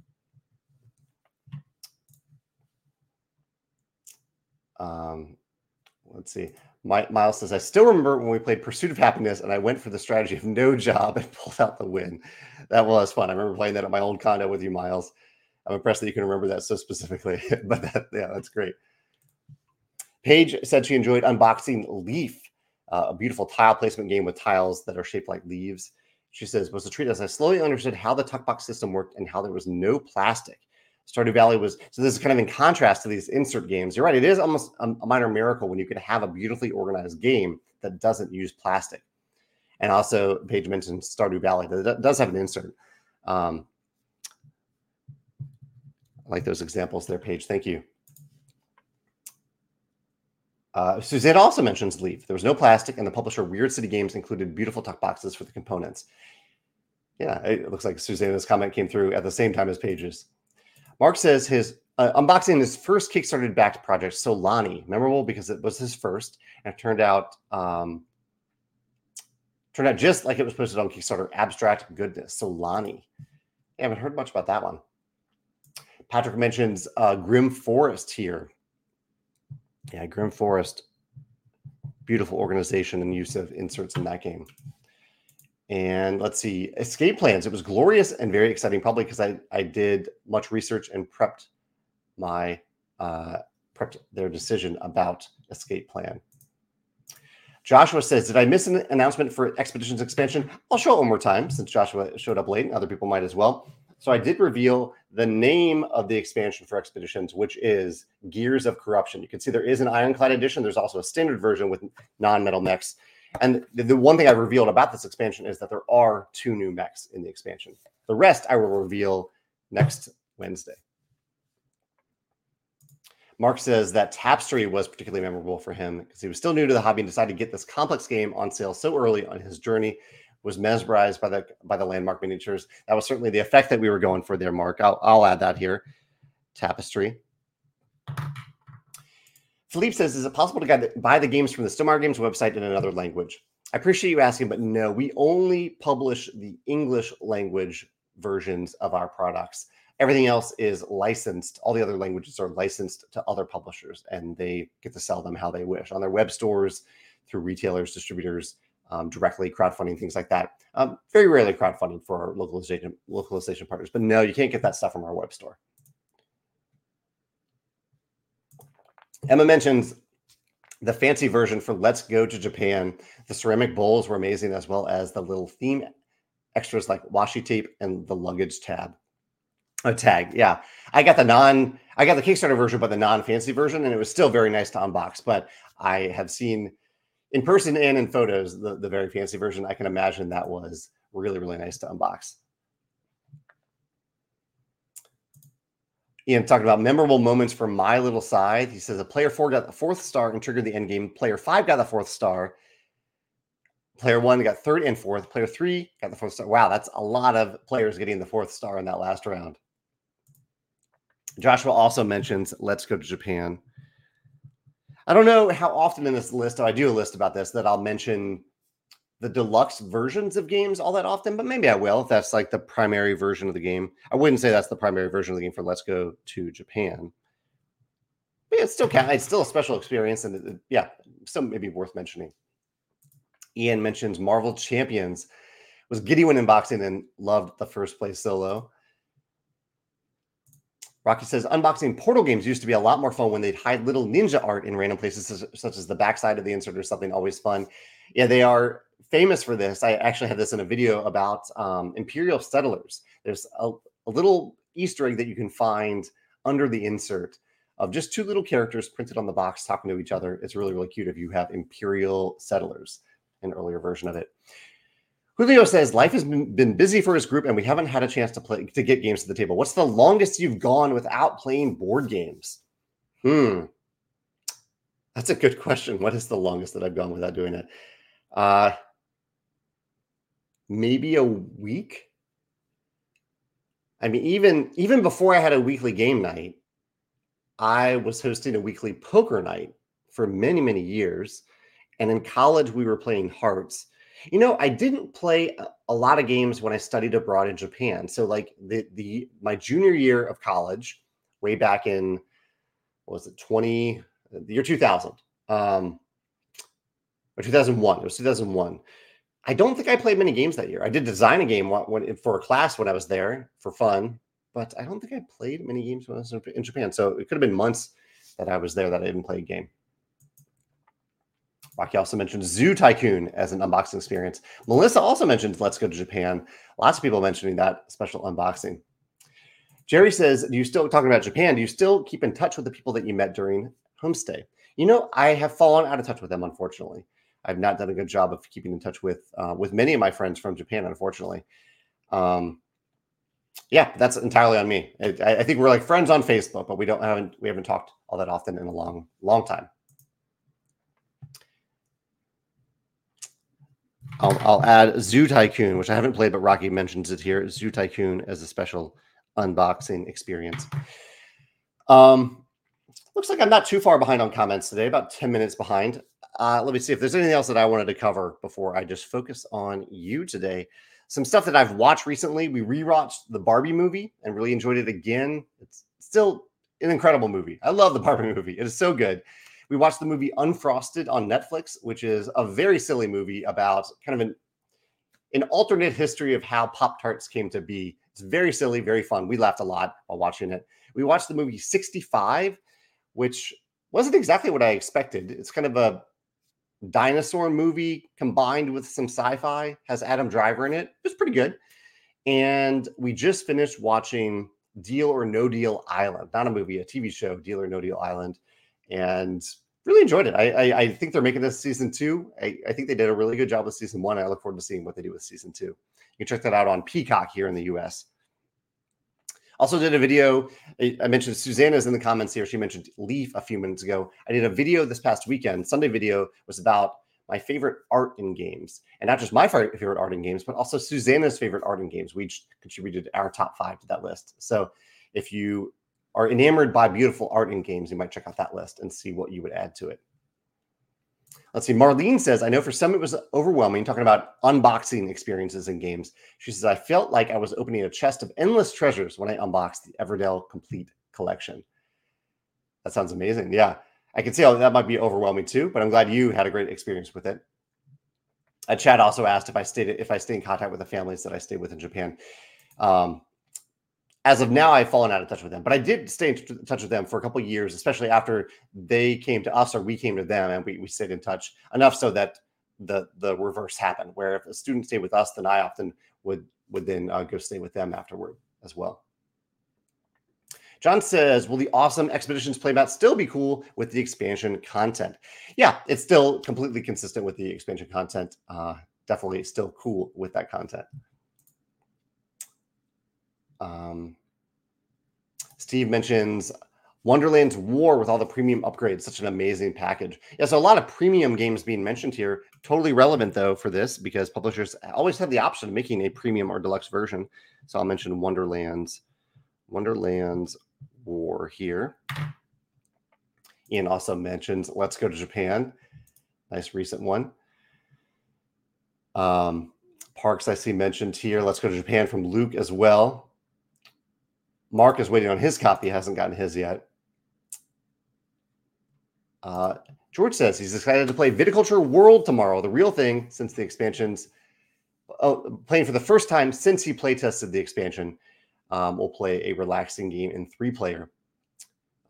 Let's see. Miles says, I still remember when we played Pursuit of Happiness and I went for the strategy of no job and pulled out the win. That was fun. I remember playing that at my old condo with you, Miles. I'm impressed that you can remember that so specifically, but that's great. Paige said she enjoyed unboxing Leaf, a beautiful tile placement game with tiles that are shaped like leaves. She says, was a treat as I slowly understood how the tuck box system worked and how there was no plastic. Stardew Valley was, so this is kind of in contrast to these insert games. You're right, it is almost a minor miracle when you can have a beautifully organized game that doesn't use plastic. And also, Paige mentioned Stardew Valley, that does have an insert. I like those examples there, Paige. Thank you. Suzanne also mentions Leaf. There was no plastic, and the publisher Weird City Games included beautiful tuck boxes for the components. Yeah, it looks like Susanna's comment came through at the same time as Paige's. Mark says his unboxing his first Kickstarter-backed project, Solani, memorable because it was his first, and it turned out just like it was posted on Kickstarter. Abstract goodness, Solani. I haven't heard much about that one. Patrick mentions Grim Forest here. Yeah, Grim Forest, beautiful organization and use of inserts in that game. And let's see, Escape Plans. It was glorious and very exciting, probably because I did much research and prepped their decision about Escape Plan. Joshua says, did I miss an announcement for Expeditions expansion? I'll show it one more time since Joshua showed up late and other people might as well. So I did reveal the name of the expansion for Expeditions, which is Gears of Corruption. You can see there is an Ironclad edition. There's also a standard version with non-metal mechs. And the one thing I revealed about this expansion is that there are 2 new mechs in the expansion. The rest I will reveal next Wednesday. Mark says that Tapestry was particularly memorable for him because he was still new to the hobby and decided to get this complex game on sale so early on his journey. Was mesmerized by the landmark miniatures. That was certainly the effect that we were going for there, Mark. I'll add that here. Tapestry. Philippe says, is it possible to buy the games from the Stonemaier Games website in another language? I appreciate you asking, but no, we only publish the English language versions of our products. Everything else is licensed. All the other languages are licensed to other publishers, and they get to sell them how they wish on their web stores, through retailers, distributors, directly, crowdfunding, things like that. Very rarely crowdfunding for our localization partners, but no, you can't get that stuff from our web store. Emma mentions the fancy version for Let's Go to Japan. The ceramic bowls were amazing, as well as the little theme extras like washi tape and the luggage tag. Yeah, I got the Kickstarter version, but the non-fancy version, and it was still very nice to unbox. But I have seen in person and in photos the very fancy version. I can imagine that was really, really nice to unbox. Ian talking about memorable moments from My Little Scythe. He says, player 4 got the 4th star and triggered the end game. Player 5 got the 4th star. Player 1 got 3rd and 4th. Player 3 got the 4th star. Wow, that's a lot of players getting the 4th star in that last round. Joshua also mentions Let's Go to Japan. I don't know how often in this list, I do a list about this, that I'll mention the deluxe versions of games all that often, but maybe I will if that's like the primary version of the game. I wouldn't say that's the primary version of the game for Let's Go to Japan. But it's still a special experience, and still maybe worth mentioning. Ian mentions Marvel Champions. Was giddy when unboxing and loved the first play solo. Rocky says, unboxing Portal games used to be a lot more fun when they'd hide little ninja art in random places, such as the backside of the insert or something. Always fun. Yeah, they are famous for this. I actually had this in a video about Imperial Settlers. There's a little Easter egg that you can find under the insert of just two little characters printed on the box talking to each other. It's really, really cute if you have Imperial Settlers, an earlier version of it. Julio says, life has been busy for his group and we haven't had a chance to get games to the table. What's the longest you've gone without playing board games? That's a good question. What is the longest that I've gone without doing it? Maybe a week. I mean, even before I had a weekly game night, I was hosting a weekly poker night for many, many years. And in college, we were playing Hearts. You know, I didn't play a lot of games when I studied abroad in Japan. So like my junior year of college, way back in, what was it, the year 2000, or 2001. It was 2001. I don't think I played many games that year. I did design a game for a class when I was there for fun, but I don't think I played many games when I was in Japan. So it could have been months that I was there that I didn't play a game. Rocky also mentioned Zoo Tycoon as an unboxing experience. Melissa also mentioned Let's Go to Japan. Lots of people mentioning that special unboxing. Jerry says, talking about Japan, do you still keep in touch with the people that you met during homestay? You know, I have fallen out of touch with them, unfortunately. I've not done a good job of keeping in touch with many of my friends from Japan, unfortunately. Yeah, that's entirely on me. I think we're like friends on Facebook, but we haven't talked all that often in a long, long time. I'll add Zoo Tycoon, which I haven't played, but Rocky mentions it here. Zoo Tycoon as a special unboxing experience. Looks like I'm not too far behind on comments today, about 10 minutes behind. Let me see if there's anything else that I wanted to cover before I just focus on you today. Some stuff that I've watched recently. We rewatched the Barbie movie and really enjoyed it again. It's still an incredible movie. I love the Barbie movie. It is so good. We watched the movie Unfrosted on Netflix, which is a very silly movie about kind of an alternate history of how Pop-Tarts came to be. It's very silly, very fun. We laughed a lot while watching it. We watched the movie 65, which wasn't exactly what I expected. It's kind of a dinosaur movie combined with some sci-fi. Has Adam Driver in it. It's pretty good. And we just finished watching Deal or No Deal Island. Not a movie, a TV show, Deal or No Deal Island. And really enjoyed it. I think they're making this season 2. I think they did a really good job with season 1. I look forward to seeing what they do with season 2. You can check that out on Peacock here in the US. Also did a video. I mentioned Susanna's in the comments here. She mentioned Leaf a few minutes ago. I did a video this past weekend. Sunday video was about my favorite art in games. And not just my favorite art in games, but also Susanna's favorite art in games. We each contributed our top 5 to that list. So if you are enamored by beautiful art in games, you might check out that list and see what you would add to it. Let's see. Marlene says, I know for some it was overwhelming, talking about unboxing experiences in games. She says, I felt like I was opening a chest of endless treasures when I unboxed the Everdell Complete Collection. That sounds amazing. Yeah, I can see how that might be overwhelming too, but I'm glad you had a great experience with it. Chad also asked if I stay in contact with the families that I stayed with in Japan. As of now, I've fallen out of touch with them, but I did stay in touch with them for a couple of years, especially after they came to us or we came to them, and we stayed in touch enough so that the reverse happened, where if a student stayed with us, then I often would then go stay with them afterward as well. John says, will the awesome Expeditions playmat still be cool with the expansion content? Yeah, it's still completely consistent with the expansion content. Definitely still cool with that content. Steve mentions Wonderland's War with all the premium upgrades, such an amazing package. Yeah, so a lot of premium games being mentioned here. Totally relevant though for this because publishers always have the option of making a premium or deluxe version. So I'll mention Wonderland's War here. Ian also mentions Let's Go to Japan. Nice recent one. Parks I see mentioned here. Let's Go to Japan from Luke as well. Mark is waiting on his copy. Hasn't gotten his yet. George says he's excited to play Viticulture World tomorrow. The real thing since the expansions. Playing for the first time since he play tested the expansion. We'll play a relaxing game in 3-player.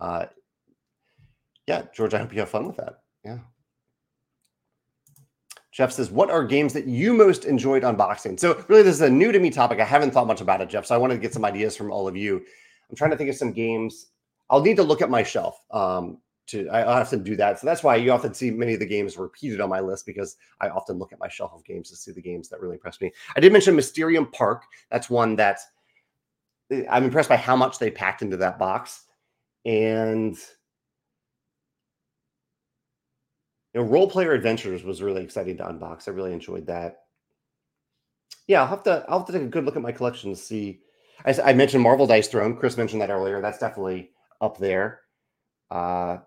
Yeah, George, I hope you have fun with that. Yeah. Jeff says, what are games that you most enjoyed unboxing? So really, this is a new to me topic. I haven't thought much about it, Jeff. So I wanted to get some ideas from all of you. I'm trying to think of some games. I'll need to look at my shelf. I'll have to do that. So that's why you often see many of the games repeated on my list, because I often look at my shelf of games to see the games that really impress me. I did mention Mysterium Park. That's one that I'm impressed by how much they packed into that box. And Role Player Adventures was really exciting to unbox. I really enjoyed that. Yeah, I'll have to take a good look at my collection to see. I mentioned Marvel Dice Throne. Chris mentioned that earlier. That's definitely up there. Yeah,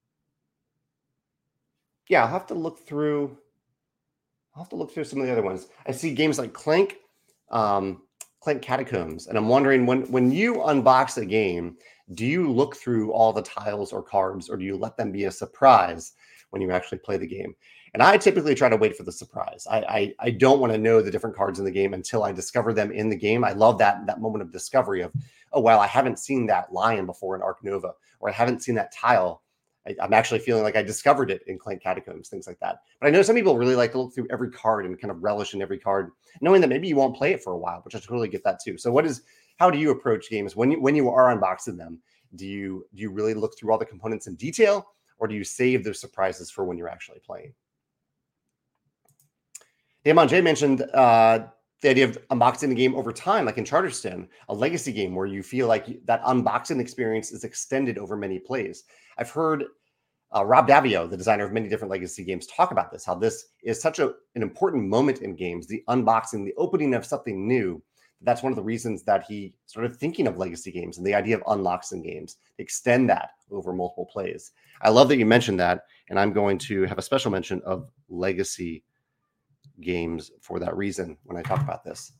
I'll have to look through. I'll have to look through some of the other ones. I see games like Clank Catacombs, and I'm wondering, when you unbox a game, do you look through all the tiles or cards, or do you let them be a surprise when you actually play the game? And I typically try to wait for the surprise. I don't want to know the different cards in the game until I discover them in the game. I love that moment of discovery of, oh, wow, I haven't seen that lion before in Ark Nova, or I haven't seen that tile. I'm actually feeling like I discovered it in Clank Catacombs, things like that. But I know some people really like to look through every card and kind of relish in every card, knowing that maybe you won't play it for a while, which I totally get that too. So how do you approach games when you are unboxing them? Do you really look through all the components in detail, or do you save those surprises for when you're actually playing? Damon J mentioned the idea of unboxing the game over time, like in Charterstone, a legacy game where you feel like that unboxing experience is extended over many plays. I've heard Rob Daviau, the designer of many different legacy games, talk about this, how this is such an important moment in games, the unboxing, the opening of something new. That's one of the reasons that he started thinking of legacy games and the idea of unlocks in games, to extend that over multiple plays. I love that you mentioned that, and I'm going to have a special mention of legacy games for that reason when I talk about this.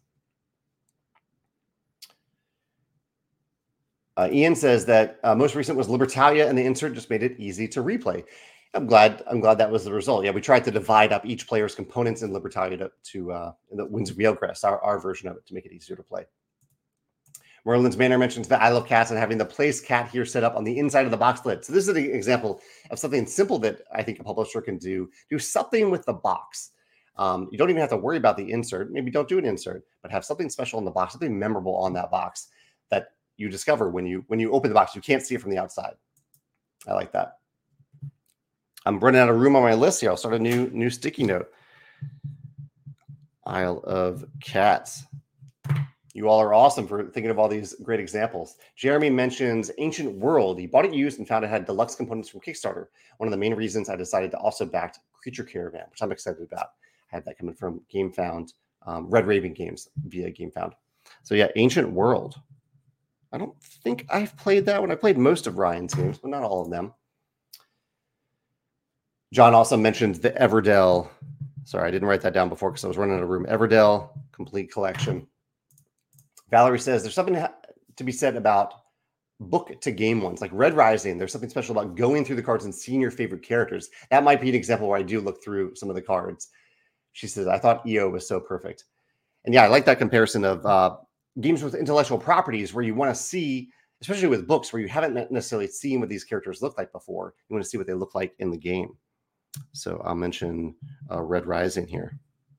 Ian says that most recent was Libertalia, and the insert just made it easy to replay. I'm glad that was the result. Yeah, we tried to divide up each player's components in Libertalia to the Winds of Wheelcrest, our version of it, to make it easier to play. Merlin's Manor mentions that I love cats and having the place cat here set up on the inside of the box lid. So this is an example of something simple that I think a publisher can do. Do something with the box. You don't even have to worry about the insert. Maybe don't do an insert, but have something special in the box, something memorable on that box that you discover when you open the box. You can't see it from the outside. I like that. I'm running out of room on my list here. I'll start a new sticky note. Isle of Cats. You all are awesome for thinking of all these great examples. Jeremy mentions Ancient World. He bought it used and found it had deluxe components from Kickstarter. One of the main reasons I decided to also back Creature Caravan, which I'm excited about. I had that coming from GameFound, Red Raven Games via GameFound. So yeah, Ancient World. I don't think I've played that one. I played most of Ryan's games, but not all of them. John also mentioned the Everdell. Sorry, I didn't write that down before because I was running out of room. Everdell Complete Collection. Valerie says there's something to be said about book to game ones, like Red Rising. There's something special about going through the cards and seeing your favorite characters. That might be an example where I do look through some of the cards. She says, I thought EO was so perfect. And yeah, I like that comparison of games with intellectual properties where you want to see, especially with books where you haven't necessarily seen what these characters look like before. You want to see what they look like in the game. So I'll mention Red Rising here.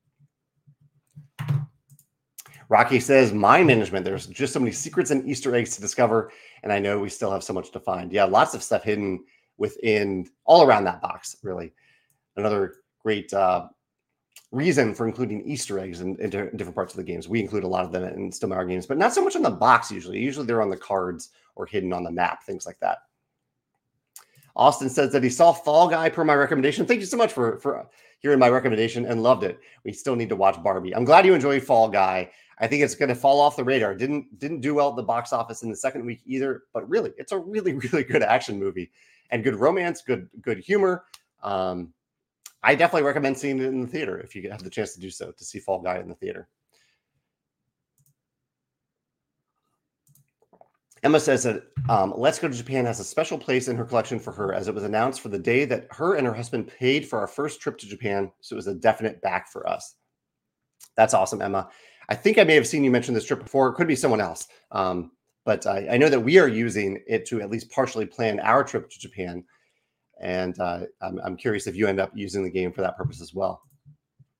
Rocky says, mind management. There's just so many secrets and Easter eggs to discover, and I know we still have so much to find. Yeah, lots of stuff hidden within, all around that box, really. Another great reason for including Easter eggs in different parts of the games. We include a lot of them in Stonemaier games, but not so much on the box usually. Usually they're on the cards or hidden on the map, things like that. Austin says that he saw Fall Guy per my recommendation. Thank you so much for hearing my recommendation and loved it. We still need to watch Barbie. I'm glad you enjoyed Fall Guy. I think it's going to fall off the radar. Didn't do well at the box office in the second week either, but really, it's a really, really good action movie and good romance, good humor. I definitely recommend seeing it in the theater if you have the chance to do so, to see Fall Guy in the theater. Emma says that Let's Go to Japan has a special place in her collection for her, as it was announced for the day that her and her husband paid for our first trip to Japan. So it was a definite back for us. That's awesome, Emma. I think I may have seen you mention this trip before. It could be someone else. But I know that we are using it to at least partially plan our trip to Japan. And I'm curious if you end up using the game for that purpose as well.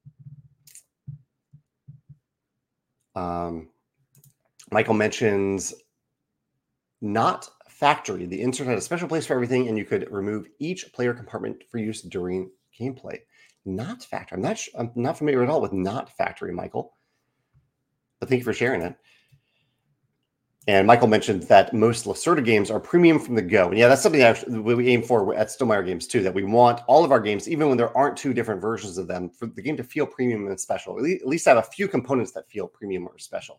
Michael mentions Not Factory. The insert had a special place for everything, and you could remove each player compartment for use during gameplay. Not Factory. I'm not familiar at all with Not Factory, Michael. But thank you for sharing it. And Michael mentioned that most Lacerda games are premium from the go. And yeah, that's something that we aim for at Stonemaier Games too, that we want all of our games, even when there aren't two different versions of them, for the game to feel premium and special. At least have a few components that feel premium or special.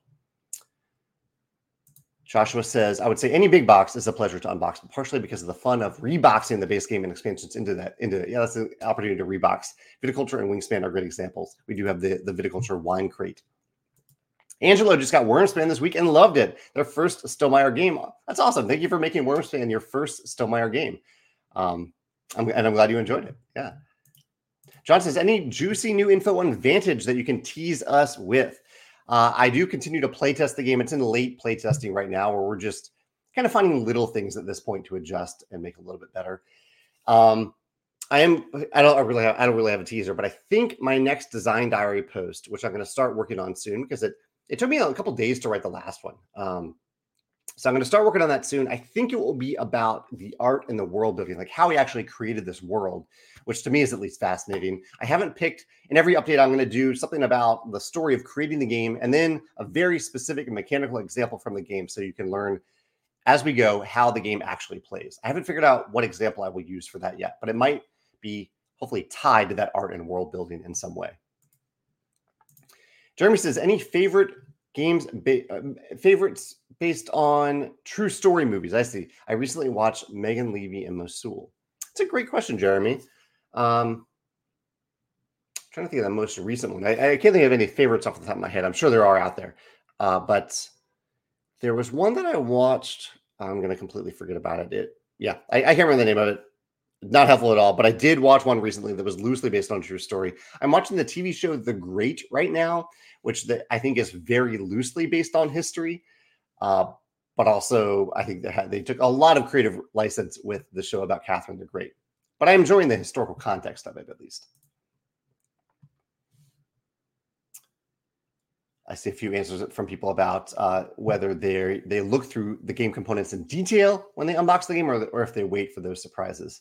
Joshua says, I would say any big box is a pleasure to unbox, partially because of the fun of reboxing the base game and expansions into that's an opportunity to rebox. Viticulture and Wingspan are great examples. We do have the Viticulture wine crate. Angelo just got Wormspan this week and loved it. Their first Stonemaier game. That's awesome. Thank you for making Wormspan your first Stonemaier game. I'm glad you enjoyed it. Yeah. John says, any juicy new info on Vantage that you can tease us with? I do continue to playtest the game. It's in late playtesting right now, where we're just kind of finding little things at this point to adjust and make a little bit better. I don't really have a teaser, but I think my next design diary post, which I'm going to start working on soon, because it took me a couple days to write the last one. So I'm going to start working on that soon. I think it will be about the art and the world building, like how we actually created this world, which to me is at least fascinating. I haven't picked, in every update, I'm going to do something about the story of creating the game and then a very specific mechanical example from the game so you can learn as we go how the game actually plays. I haven't figured out what example I will use for that yet, but it might be hopefully tied to that art and world building in some way. Jeremy says, any favorite games, favorites based on true story movies? I see. I recently watched Megan Levy and Mosul. It's a great question, Jeremy. I'm trying to think of the most recent one. I can't think of any favorites off the top of my head. I'm sure there are out there. But there was one that I watched. I'm going to completely forget about it. I can't remember the name of it. Not helpful at all, but I did watch one recently that was loosely based on a true story. I'm watching the TV show The Great right now, which I think is very loosely based on history. But also, I think they took a lot of creative license with the show about Catherine the Great. But I'm enjoying the historical context of it, at least. I see a few answers from people about whether they look through the game components in detail when they unbox the game or if they wait for those surprises.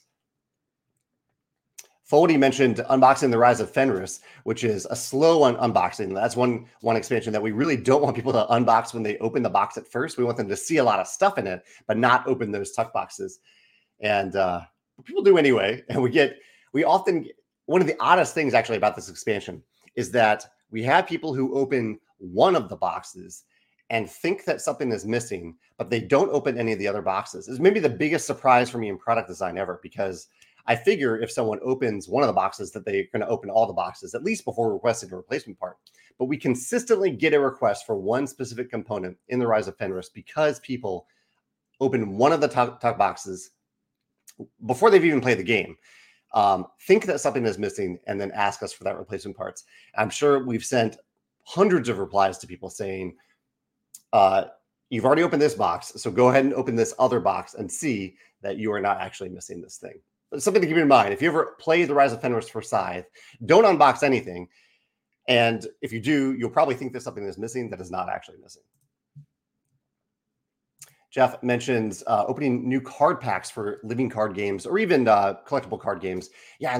Foldy mentioned unboxing the Rise of Fenris, which is a slow unboxing. That's one expansion that we really don't want people to unbox when they open the box at first. We want them to see a lot of stuff in it, but not open those tuck boxes. And people do anyway. And we often, one of the oddest things actually about this expansion is that we have people who open one of the boxes and think that something is missing, but they don't open any of the other boxes. It's maybe the biggest surprise for me in product design ever, because I figure if someone opens one of the boxes that they're going to open all the boxes, at least before requesting a replacement part. But we consistently get a request for one specific component in the Rise of Fenris because people open one of the tuck boxes before they've even played the game, think that something is missing, and then ask us for that replacement parts. I'm sure we've sent hundreds of replies to people saying, you've already opened this box, so go ahead and open this other box and see that you are not actually missing this thing. Something to keep in mind. If you ever play the Rise of Fenris for Scythe, don't unbox anything. And if you do, you'll probably think there's something that's missing that is not actually missing. Jeff mentions opening new card packs for living card games or even collectible card games. Yeah,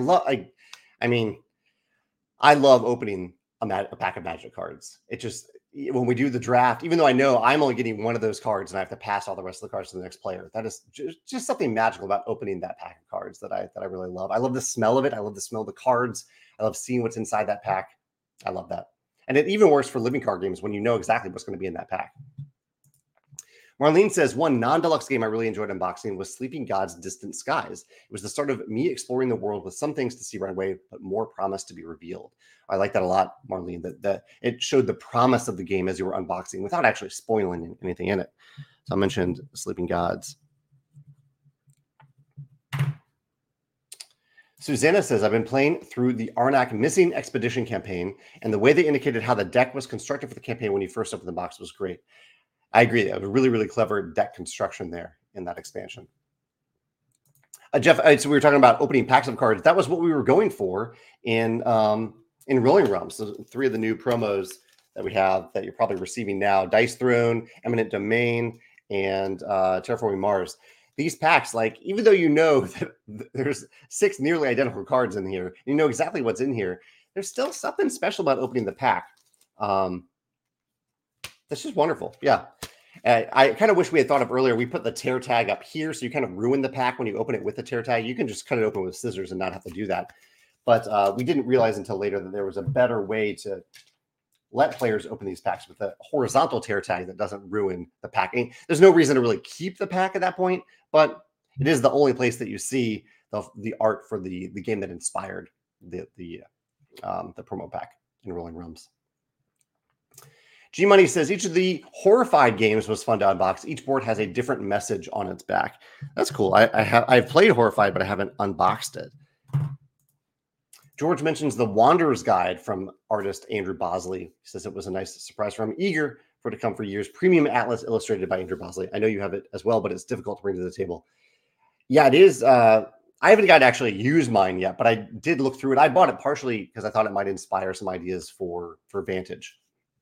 I love opening a pack of Magic cards. It just, when we do the draft, even though I know I'm only getting one of those cards and I have to pass all the rest of the cards to the next player, that is just something magical about opening that pack of cards that I really love. I love the smell of it. I love the smell of the cards. I love seeing what's inside that pack. I love that. And it even works for living card games when you know exactly what's going to be in that pack. Marlene says, one non-deluxe game I really enjoyed unboxing was Sleeping Gods Distant Skies. It was the start of me exploring the world with some things to see right away, but more promise to be revealed. I like that a lot, Marlene, that it showed the promise of the game as you were unboxing without actually spoiling anything in it. So I mentioned Sleeping Gods. Susanna says, I've been playing through the Arnak Missing Expedition campaign, and the way they indicated how the deck was constructed for the campaign when you first opened the box was great. I agree. That was a really, really clever deck construction there in that expansion. Jeff, so we were talking about opening packs of cards. That was what we were going for in Rolling Realms. So 3 of the new promos that we have that you're probably receiving now: Dice Throne, Eminent Domain, and Terraforming Mars. These packs, like, even though you know that there's 6 nearly identical cards in here, you know exactly what's in here, there's still something special about opening the pack. That's just wonderful. Yeah. I kind of wish we had thought of earlier. We put the tear tag up here, so you kind of ruin the pack when you open it with the tear tag. You can just cut it open with scissors and not have to do that. But we didn't realize until later that there was a better way to let players open these packs with a horizontal tear tag that doesn't ruin the packing. There's no reason to really keep the pack at that point, but it is the only place that you see the art for the game that inspired the promo pack in Rolling Realms. G Money says each of the Horrified games was fun to unbox. Each board has a different message on its back. That's cool. I've played Horrified, but I haven't unboxed it. George mentions the Wanderer's Guide from artist Andrew Bosley. He says it was a nice surprise for him. Eager for it to come for years. Premium Atlas illustrated by Andrew Bosley. I know you have it as well, but it's difficult to bring to the table. Yeah, it is. I haven't got to actually use mine yet, but I did look through it. I bought it partially because I thought it might inspire some ideas for Vantage.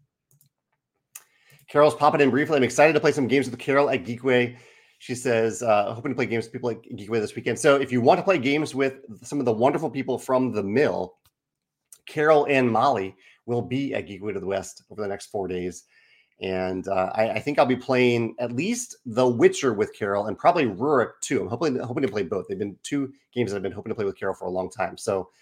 Carol's popping in briefly. I'm excited to play some games with Carol at Geekway. She says, hoping to play games with people at Geekway this weekend. So if you want to play games with some of the wonderful people from the mill, Carol and Molly will be at Geekway to the West over the next 4 days. And I think I'll be playing at least The Witcher with Carol and probably Rurik too. I'm hoping to play both. They've been 2 games that I've been hoping to play with Carol for a long time. So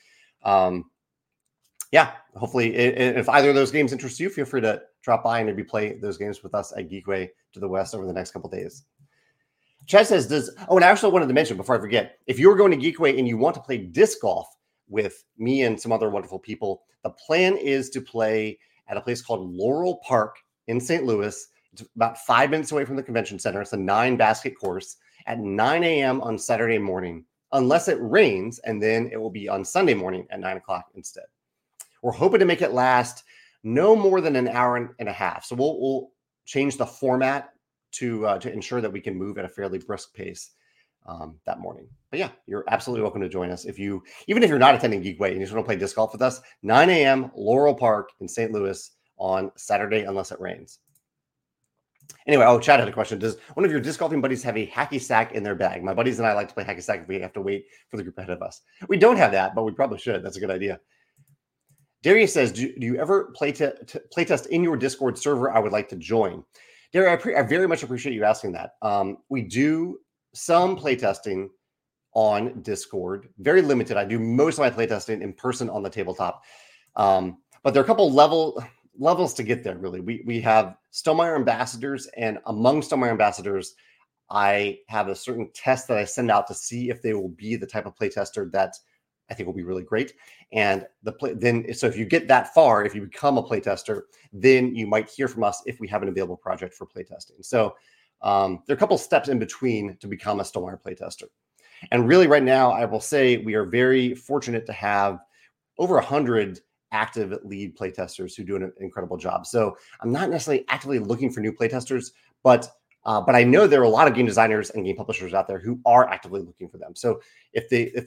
yeah, hopefully if either of those games interest you, feel free to drop by and maybe play those games with us at Geekway to the West over the next couple days. Chad says, and I also wanted to mention before I forget, if you're going to Geekway and you want to play disc golf with me and some other wonderful people, the plan is to play at a place called Laurel Park in St. Louis. It's about 5 minutes away from the convention center. It's a 9-basket course at 9 a.m. on Saturday morning, unless it rains, and then it will be on Sunday morning at 9 o'clock instead. We're hoping to make it last no more than an hour and a half. So we'll change the format to ensure that we can move at a fairly brisk pace that morning. But yeah, you're absolutely welcome to join us. Even if you're not attending Geekway and you just want to play disc golf with us, 9 a.m. Laurel Park in St. Louis on Saturday, unless it rains. Anyway, Chad had a question. Does one of your disc golfing buddies have a hacky sack in their bag? My buddies and I like to play hacky sack if we have to wait for the group ahead of us. We don't have that, but we probably should. That's a good idea. Darius says, do you ever play test in your Discord server? I would like to join. Darius, I very much appreciate you asking that. We do some playtesting on Discord, very limited. I do most of my playtesting in person on the tabletop. But there are a couple levels to get there, really. We have Stonemaier ambassadors, and among Stonemaier ambassadors, I have a certain test that I send out to see if they will be the type of playtester that I think will be really great. And so if you get that far, if you become a playtester, then you might hear from us if we have an available project for playtesting. So there are a couple steps in between to become a Stonemaier playtester. And really right now, I will say we are very fortunate to have over 100 active lead playtesters who do an incredible job. So I'm not necessarily actively looking for new playtesters, but I know there are a lot of game designers and game publishers out there who are actively looking for them. So if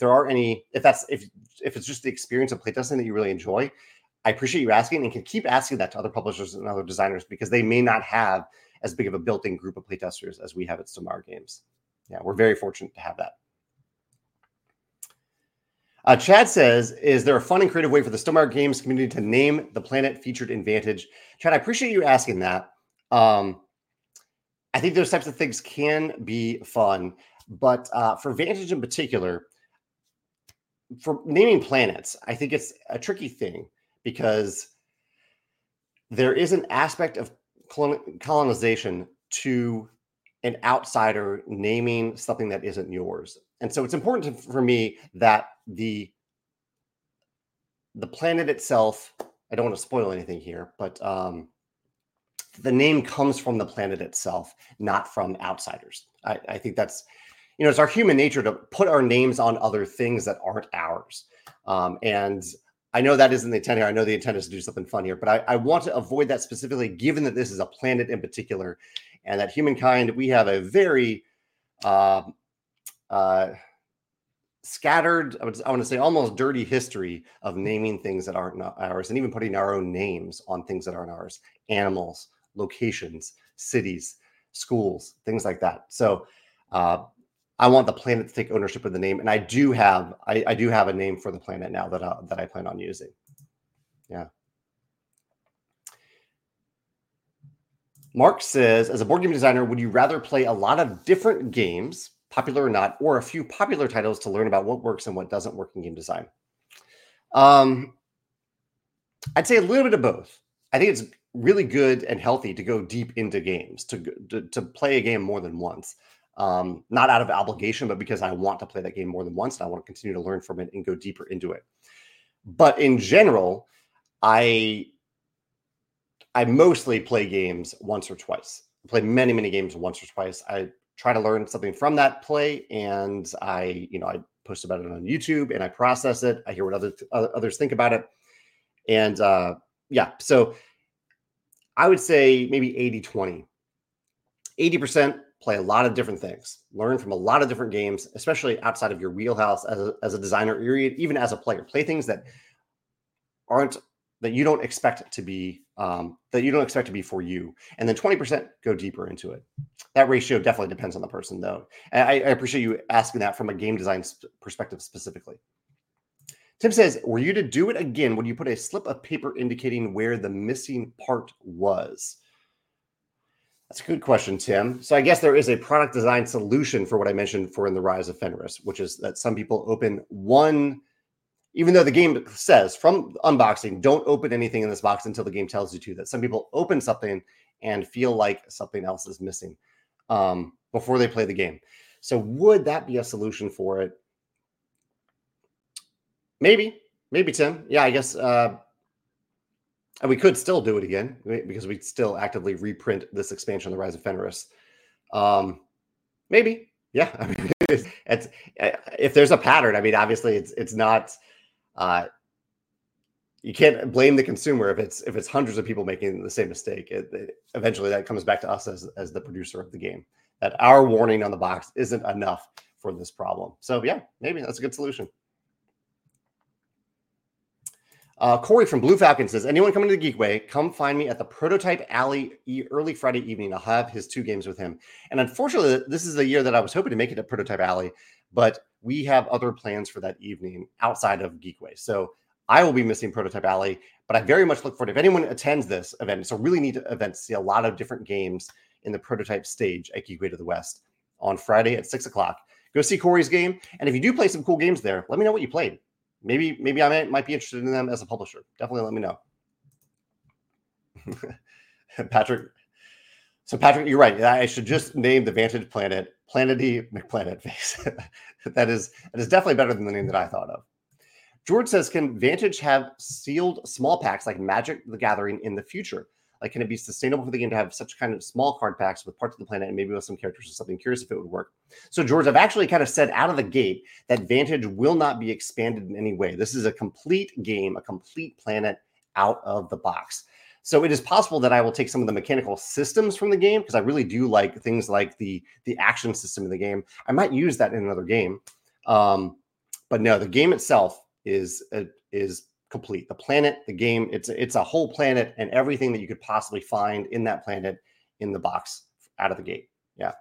it's just the experience of playtesting that you really enjoy, I appreciate you asking and can keep asking that to other publishers and other designers because they may not have as big of a built-in group of playtesters as we have at Stonemaier Games. Yeah, we're very fortunate to have that. Chad says, is there a fun and creative way for the Stonemaier Games community to name the planet featured in Vantage? Chad, I appreciate you asking that. I think those types of things can be fun, but for Vantage in particular, for naming planets, I think it's a tricky thing because there is an aspect of colonization to an outsider naming something that isn't yours. And so it's important for me that the planet itself, I don't want to spoil anything here, but the name comes from the planet itself, not from outsiders. I think that's, it's our human nature to put our names on other things that aren't ours. And I know that isn't the intent here. I know the intent is to do something fun here, but I want to avoid that specifically, given that this is a planet in particular, and that humankind, we have a very scattered, I want to say almost dirty history of naming things that aren't ours, and even putting our own names on things that aren't ours, animals, locations, cities, schools, things like that. So I want the planet to take ownership of the name, and I do have a name for the planet now that I plan on using. Yeah. Mark says, as a board game designer, would you rather play a lot of different games, popular or not, or a few popular titles to learn about what works and what doesn't work in game design? I'd say a little bit of both. I think it's really good and healthy to go deep into games, to play a game more than once. Not out of obligation, but because I want to play that game more than once and I want to continue to learn from it and go deeper into it. But in general, I mostly play games once or twice. I play many, many games once or twice. I try to learn something from that play, and I post about it on YouTube and I process it. I hear what others think about it. And yeah, so I would say maybe 80-20. 80% play a lot of different things, learn from a lot of different games, especially outside of your wheelhouse as a designer, or even as a player. Play things that you don't expect to be for you, and then 20% go deeper into it. That ratio definitely depends on the person, though. And I appreciate you asking that from a game design perspective specifically. Tim says, were you to do it again, would you put a slip of paper indicating where the missing part was? That's a good question, Tim. So I guess there is a product design solution for what I mentioned for in the Rise of Fenris, which is that some people open one, even though the game says from unboxing, don't open anything in this box until the game tells you to, that some people open something and feel like something else is missing before they play the game. So would that be a solution for it? Maybe, Tim. Yeah, I guess and we could still do it again because we still actively reprint this expansion, The Rise of Fenris. Maybe, yeah. I mean, it's if there's a pattern. I mean, obviously, it's not. You can't blame the consumer if it's hundreds of people making the same mistake. Eventually, that comes back to us as the producer of the game. That our warning on the box isn't enough for this problem. So yeah, maybe that's a good solution. Corey from Blue Falcon says, anyone coming to the Geekway, come find me at the Prototype Alley early Friday evening. I'll have his 2 games with him. And unfortunately, this is the year that I was hoping to make it at Prototype Alley, but we have other plans for that evening outside of Geekway. So I will be missing Prototype Alley, but I very much look forward. If anyone attends this event, it's a really neat event to see a lot of different games in the Prototype stage at Geekway to the West on Friday at 6 o'clock. Go see Corey's game. And if you do play some cool games there, let me know what you played. Maybe I might be interested in them as a publisher. Definitely let me know. Patrick. So Patrick, you're right. I should just name the Vantage Planet Planety McPlanet Face. that is definitely better than the name that I thought of. George says, can Vantage have sealed small packs like Magic the Gathering in the future? Like, can it be sustainable for the game to have such kind of small card packs with parts of the planet and maybe with some characters or something? Curious if it would work. So, George, I've actually kind of said out of the gate that Vantage will not be expanded in any way. This is a complete game, a complete planet out of the box. So it is possible that I will take some of the mechanical systems from the game, because I really do like things like the action system in the game. I might use that in another game. But no, the game itself is complete. The planet, the game, it's a whole planet and everything that you could possibly find in that planet in the box out of the gate. Yeah.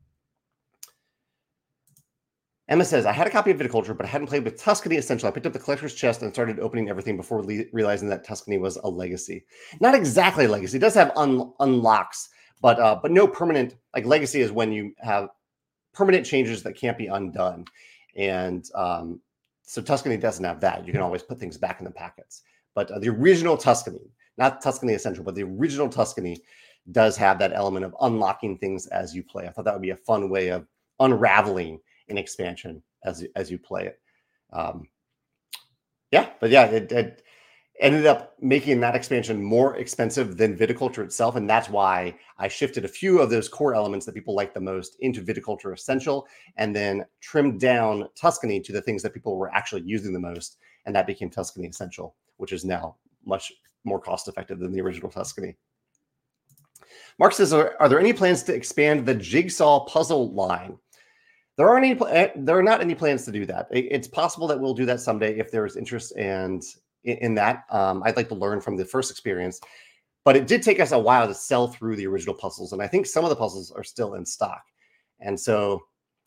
Emma says, I had a copy of Viticulture, but I hadn't played with Tuscany Essential. I picked up the collector's chest and started opening everything before realizing that Tuscany was a legacy. Not exactly a legacy. It does have unlocks, but no permanent. Like, legacy is when you have permanent changes that can't be undone. And so Tuscany doesn't have that. You can always put things back in the packets. But the original Tuscany, not Tuscany Essential, but the original Tuscany does have that element of unlocking things as you play. I thought that would be a fun way of unraveling an expansion as you play it. It ended up making that expansion more expensive than Viticulture itself, and that's why I shifted a few of those core elements that people like the most into Viticulture Essential, and then trimmed down Tuscany to the things that people were actually using the most, and that became Tuscany Essential, which is now much more cost-effective than the original Tuscany. Mark says, are there any plans to expand the Jigsaw puzzle line? There are not any plans to do that. It's possible that we'll do that someday if there is interest and in that. I'd like to learn from the first experience, but it did take us a while to sell through the original puzzles, and I think some of the puzzles are still in stock. And so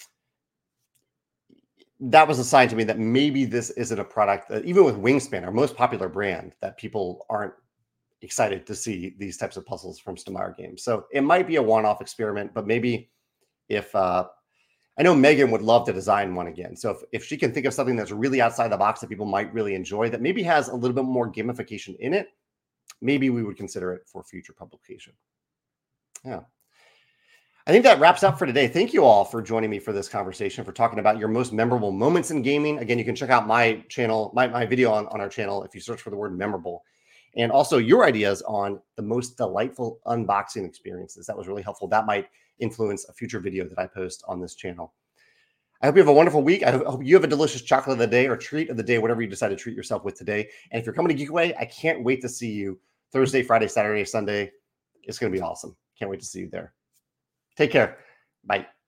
that was a sign to me that maybe this isn't a product that, even with Wingspan, our most popular brand, that people aren't excited to see these types of puzzles from Stonemaier Games. So it might be a one-off experiment, but maybe if I know Megan would love to design one again. So if she can think of something that's really outside the box that people might really enjoy, that maybe has a little bit more gamification in it, maybe we would consider it for future publication. Yeah. I think that wraps up for today. Thank you all for joining me for this conversation, for talking about your most memorable moments in gaming. Again, you can check out my channel, my video on our channel if you search for the word memorable. And also your ideas on the most delightful unboxing experiences. That was really helpful. That might influence a future video that I post on this channel. I hope you have a wonderful week. I hope you have a delicious chocolate of the day or treat of the day, whatever you decide to treat yourself with today. And if you're coming to Geekway, I can't wait to see you Thursday, Friday, Saturday, Sunday. It's going to be awesome. Can't wait to see you there. Take care. Bye.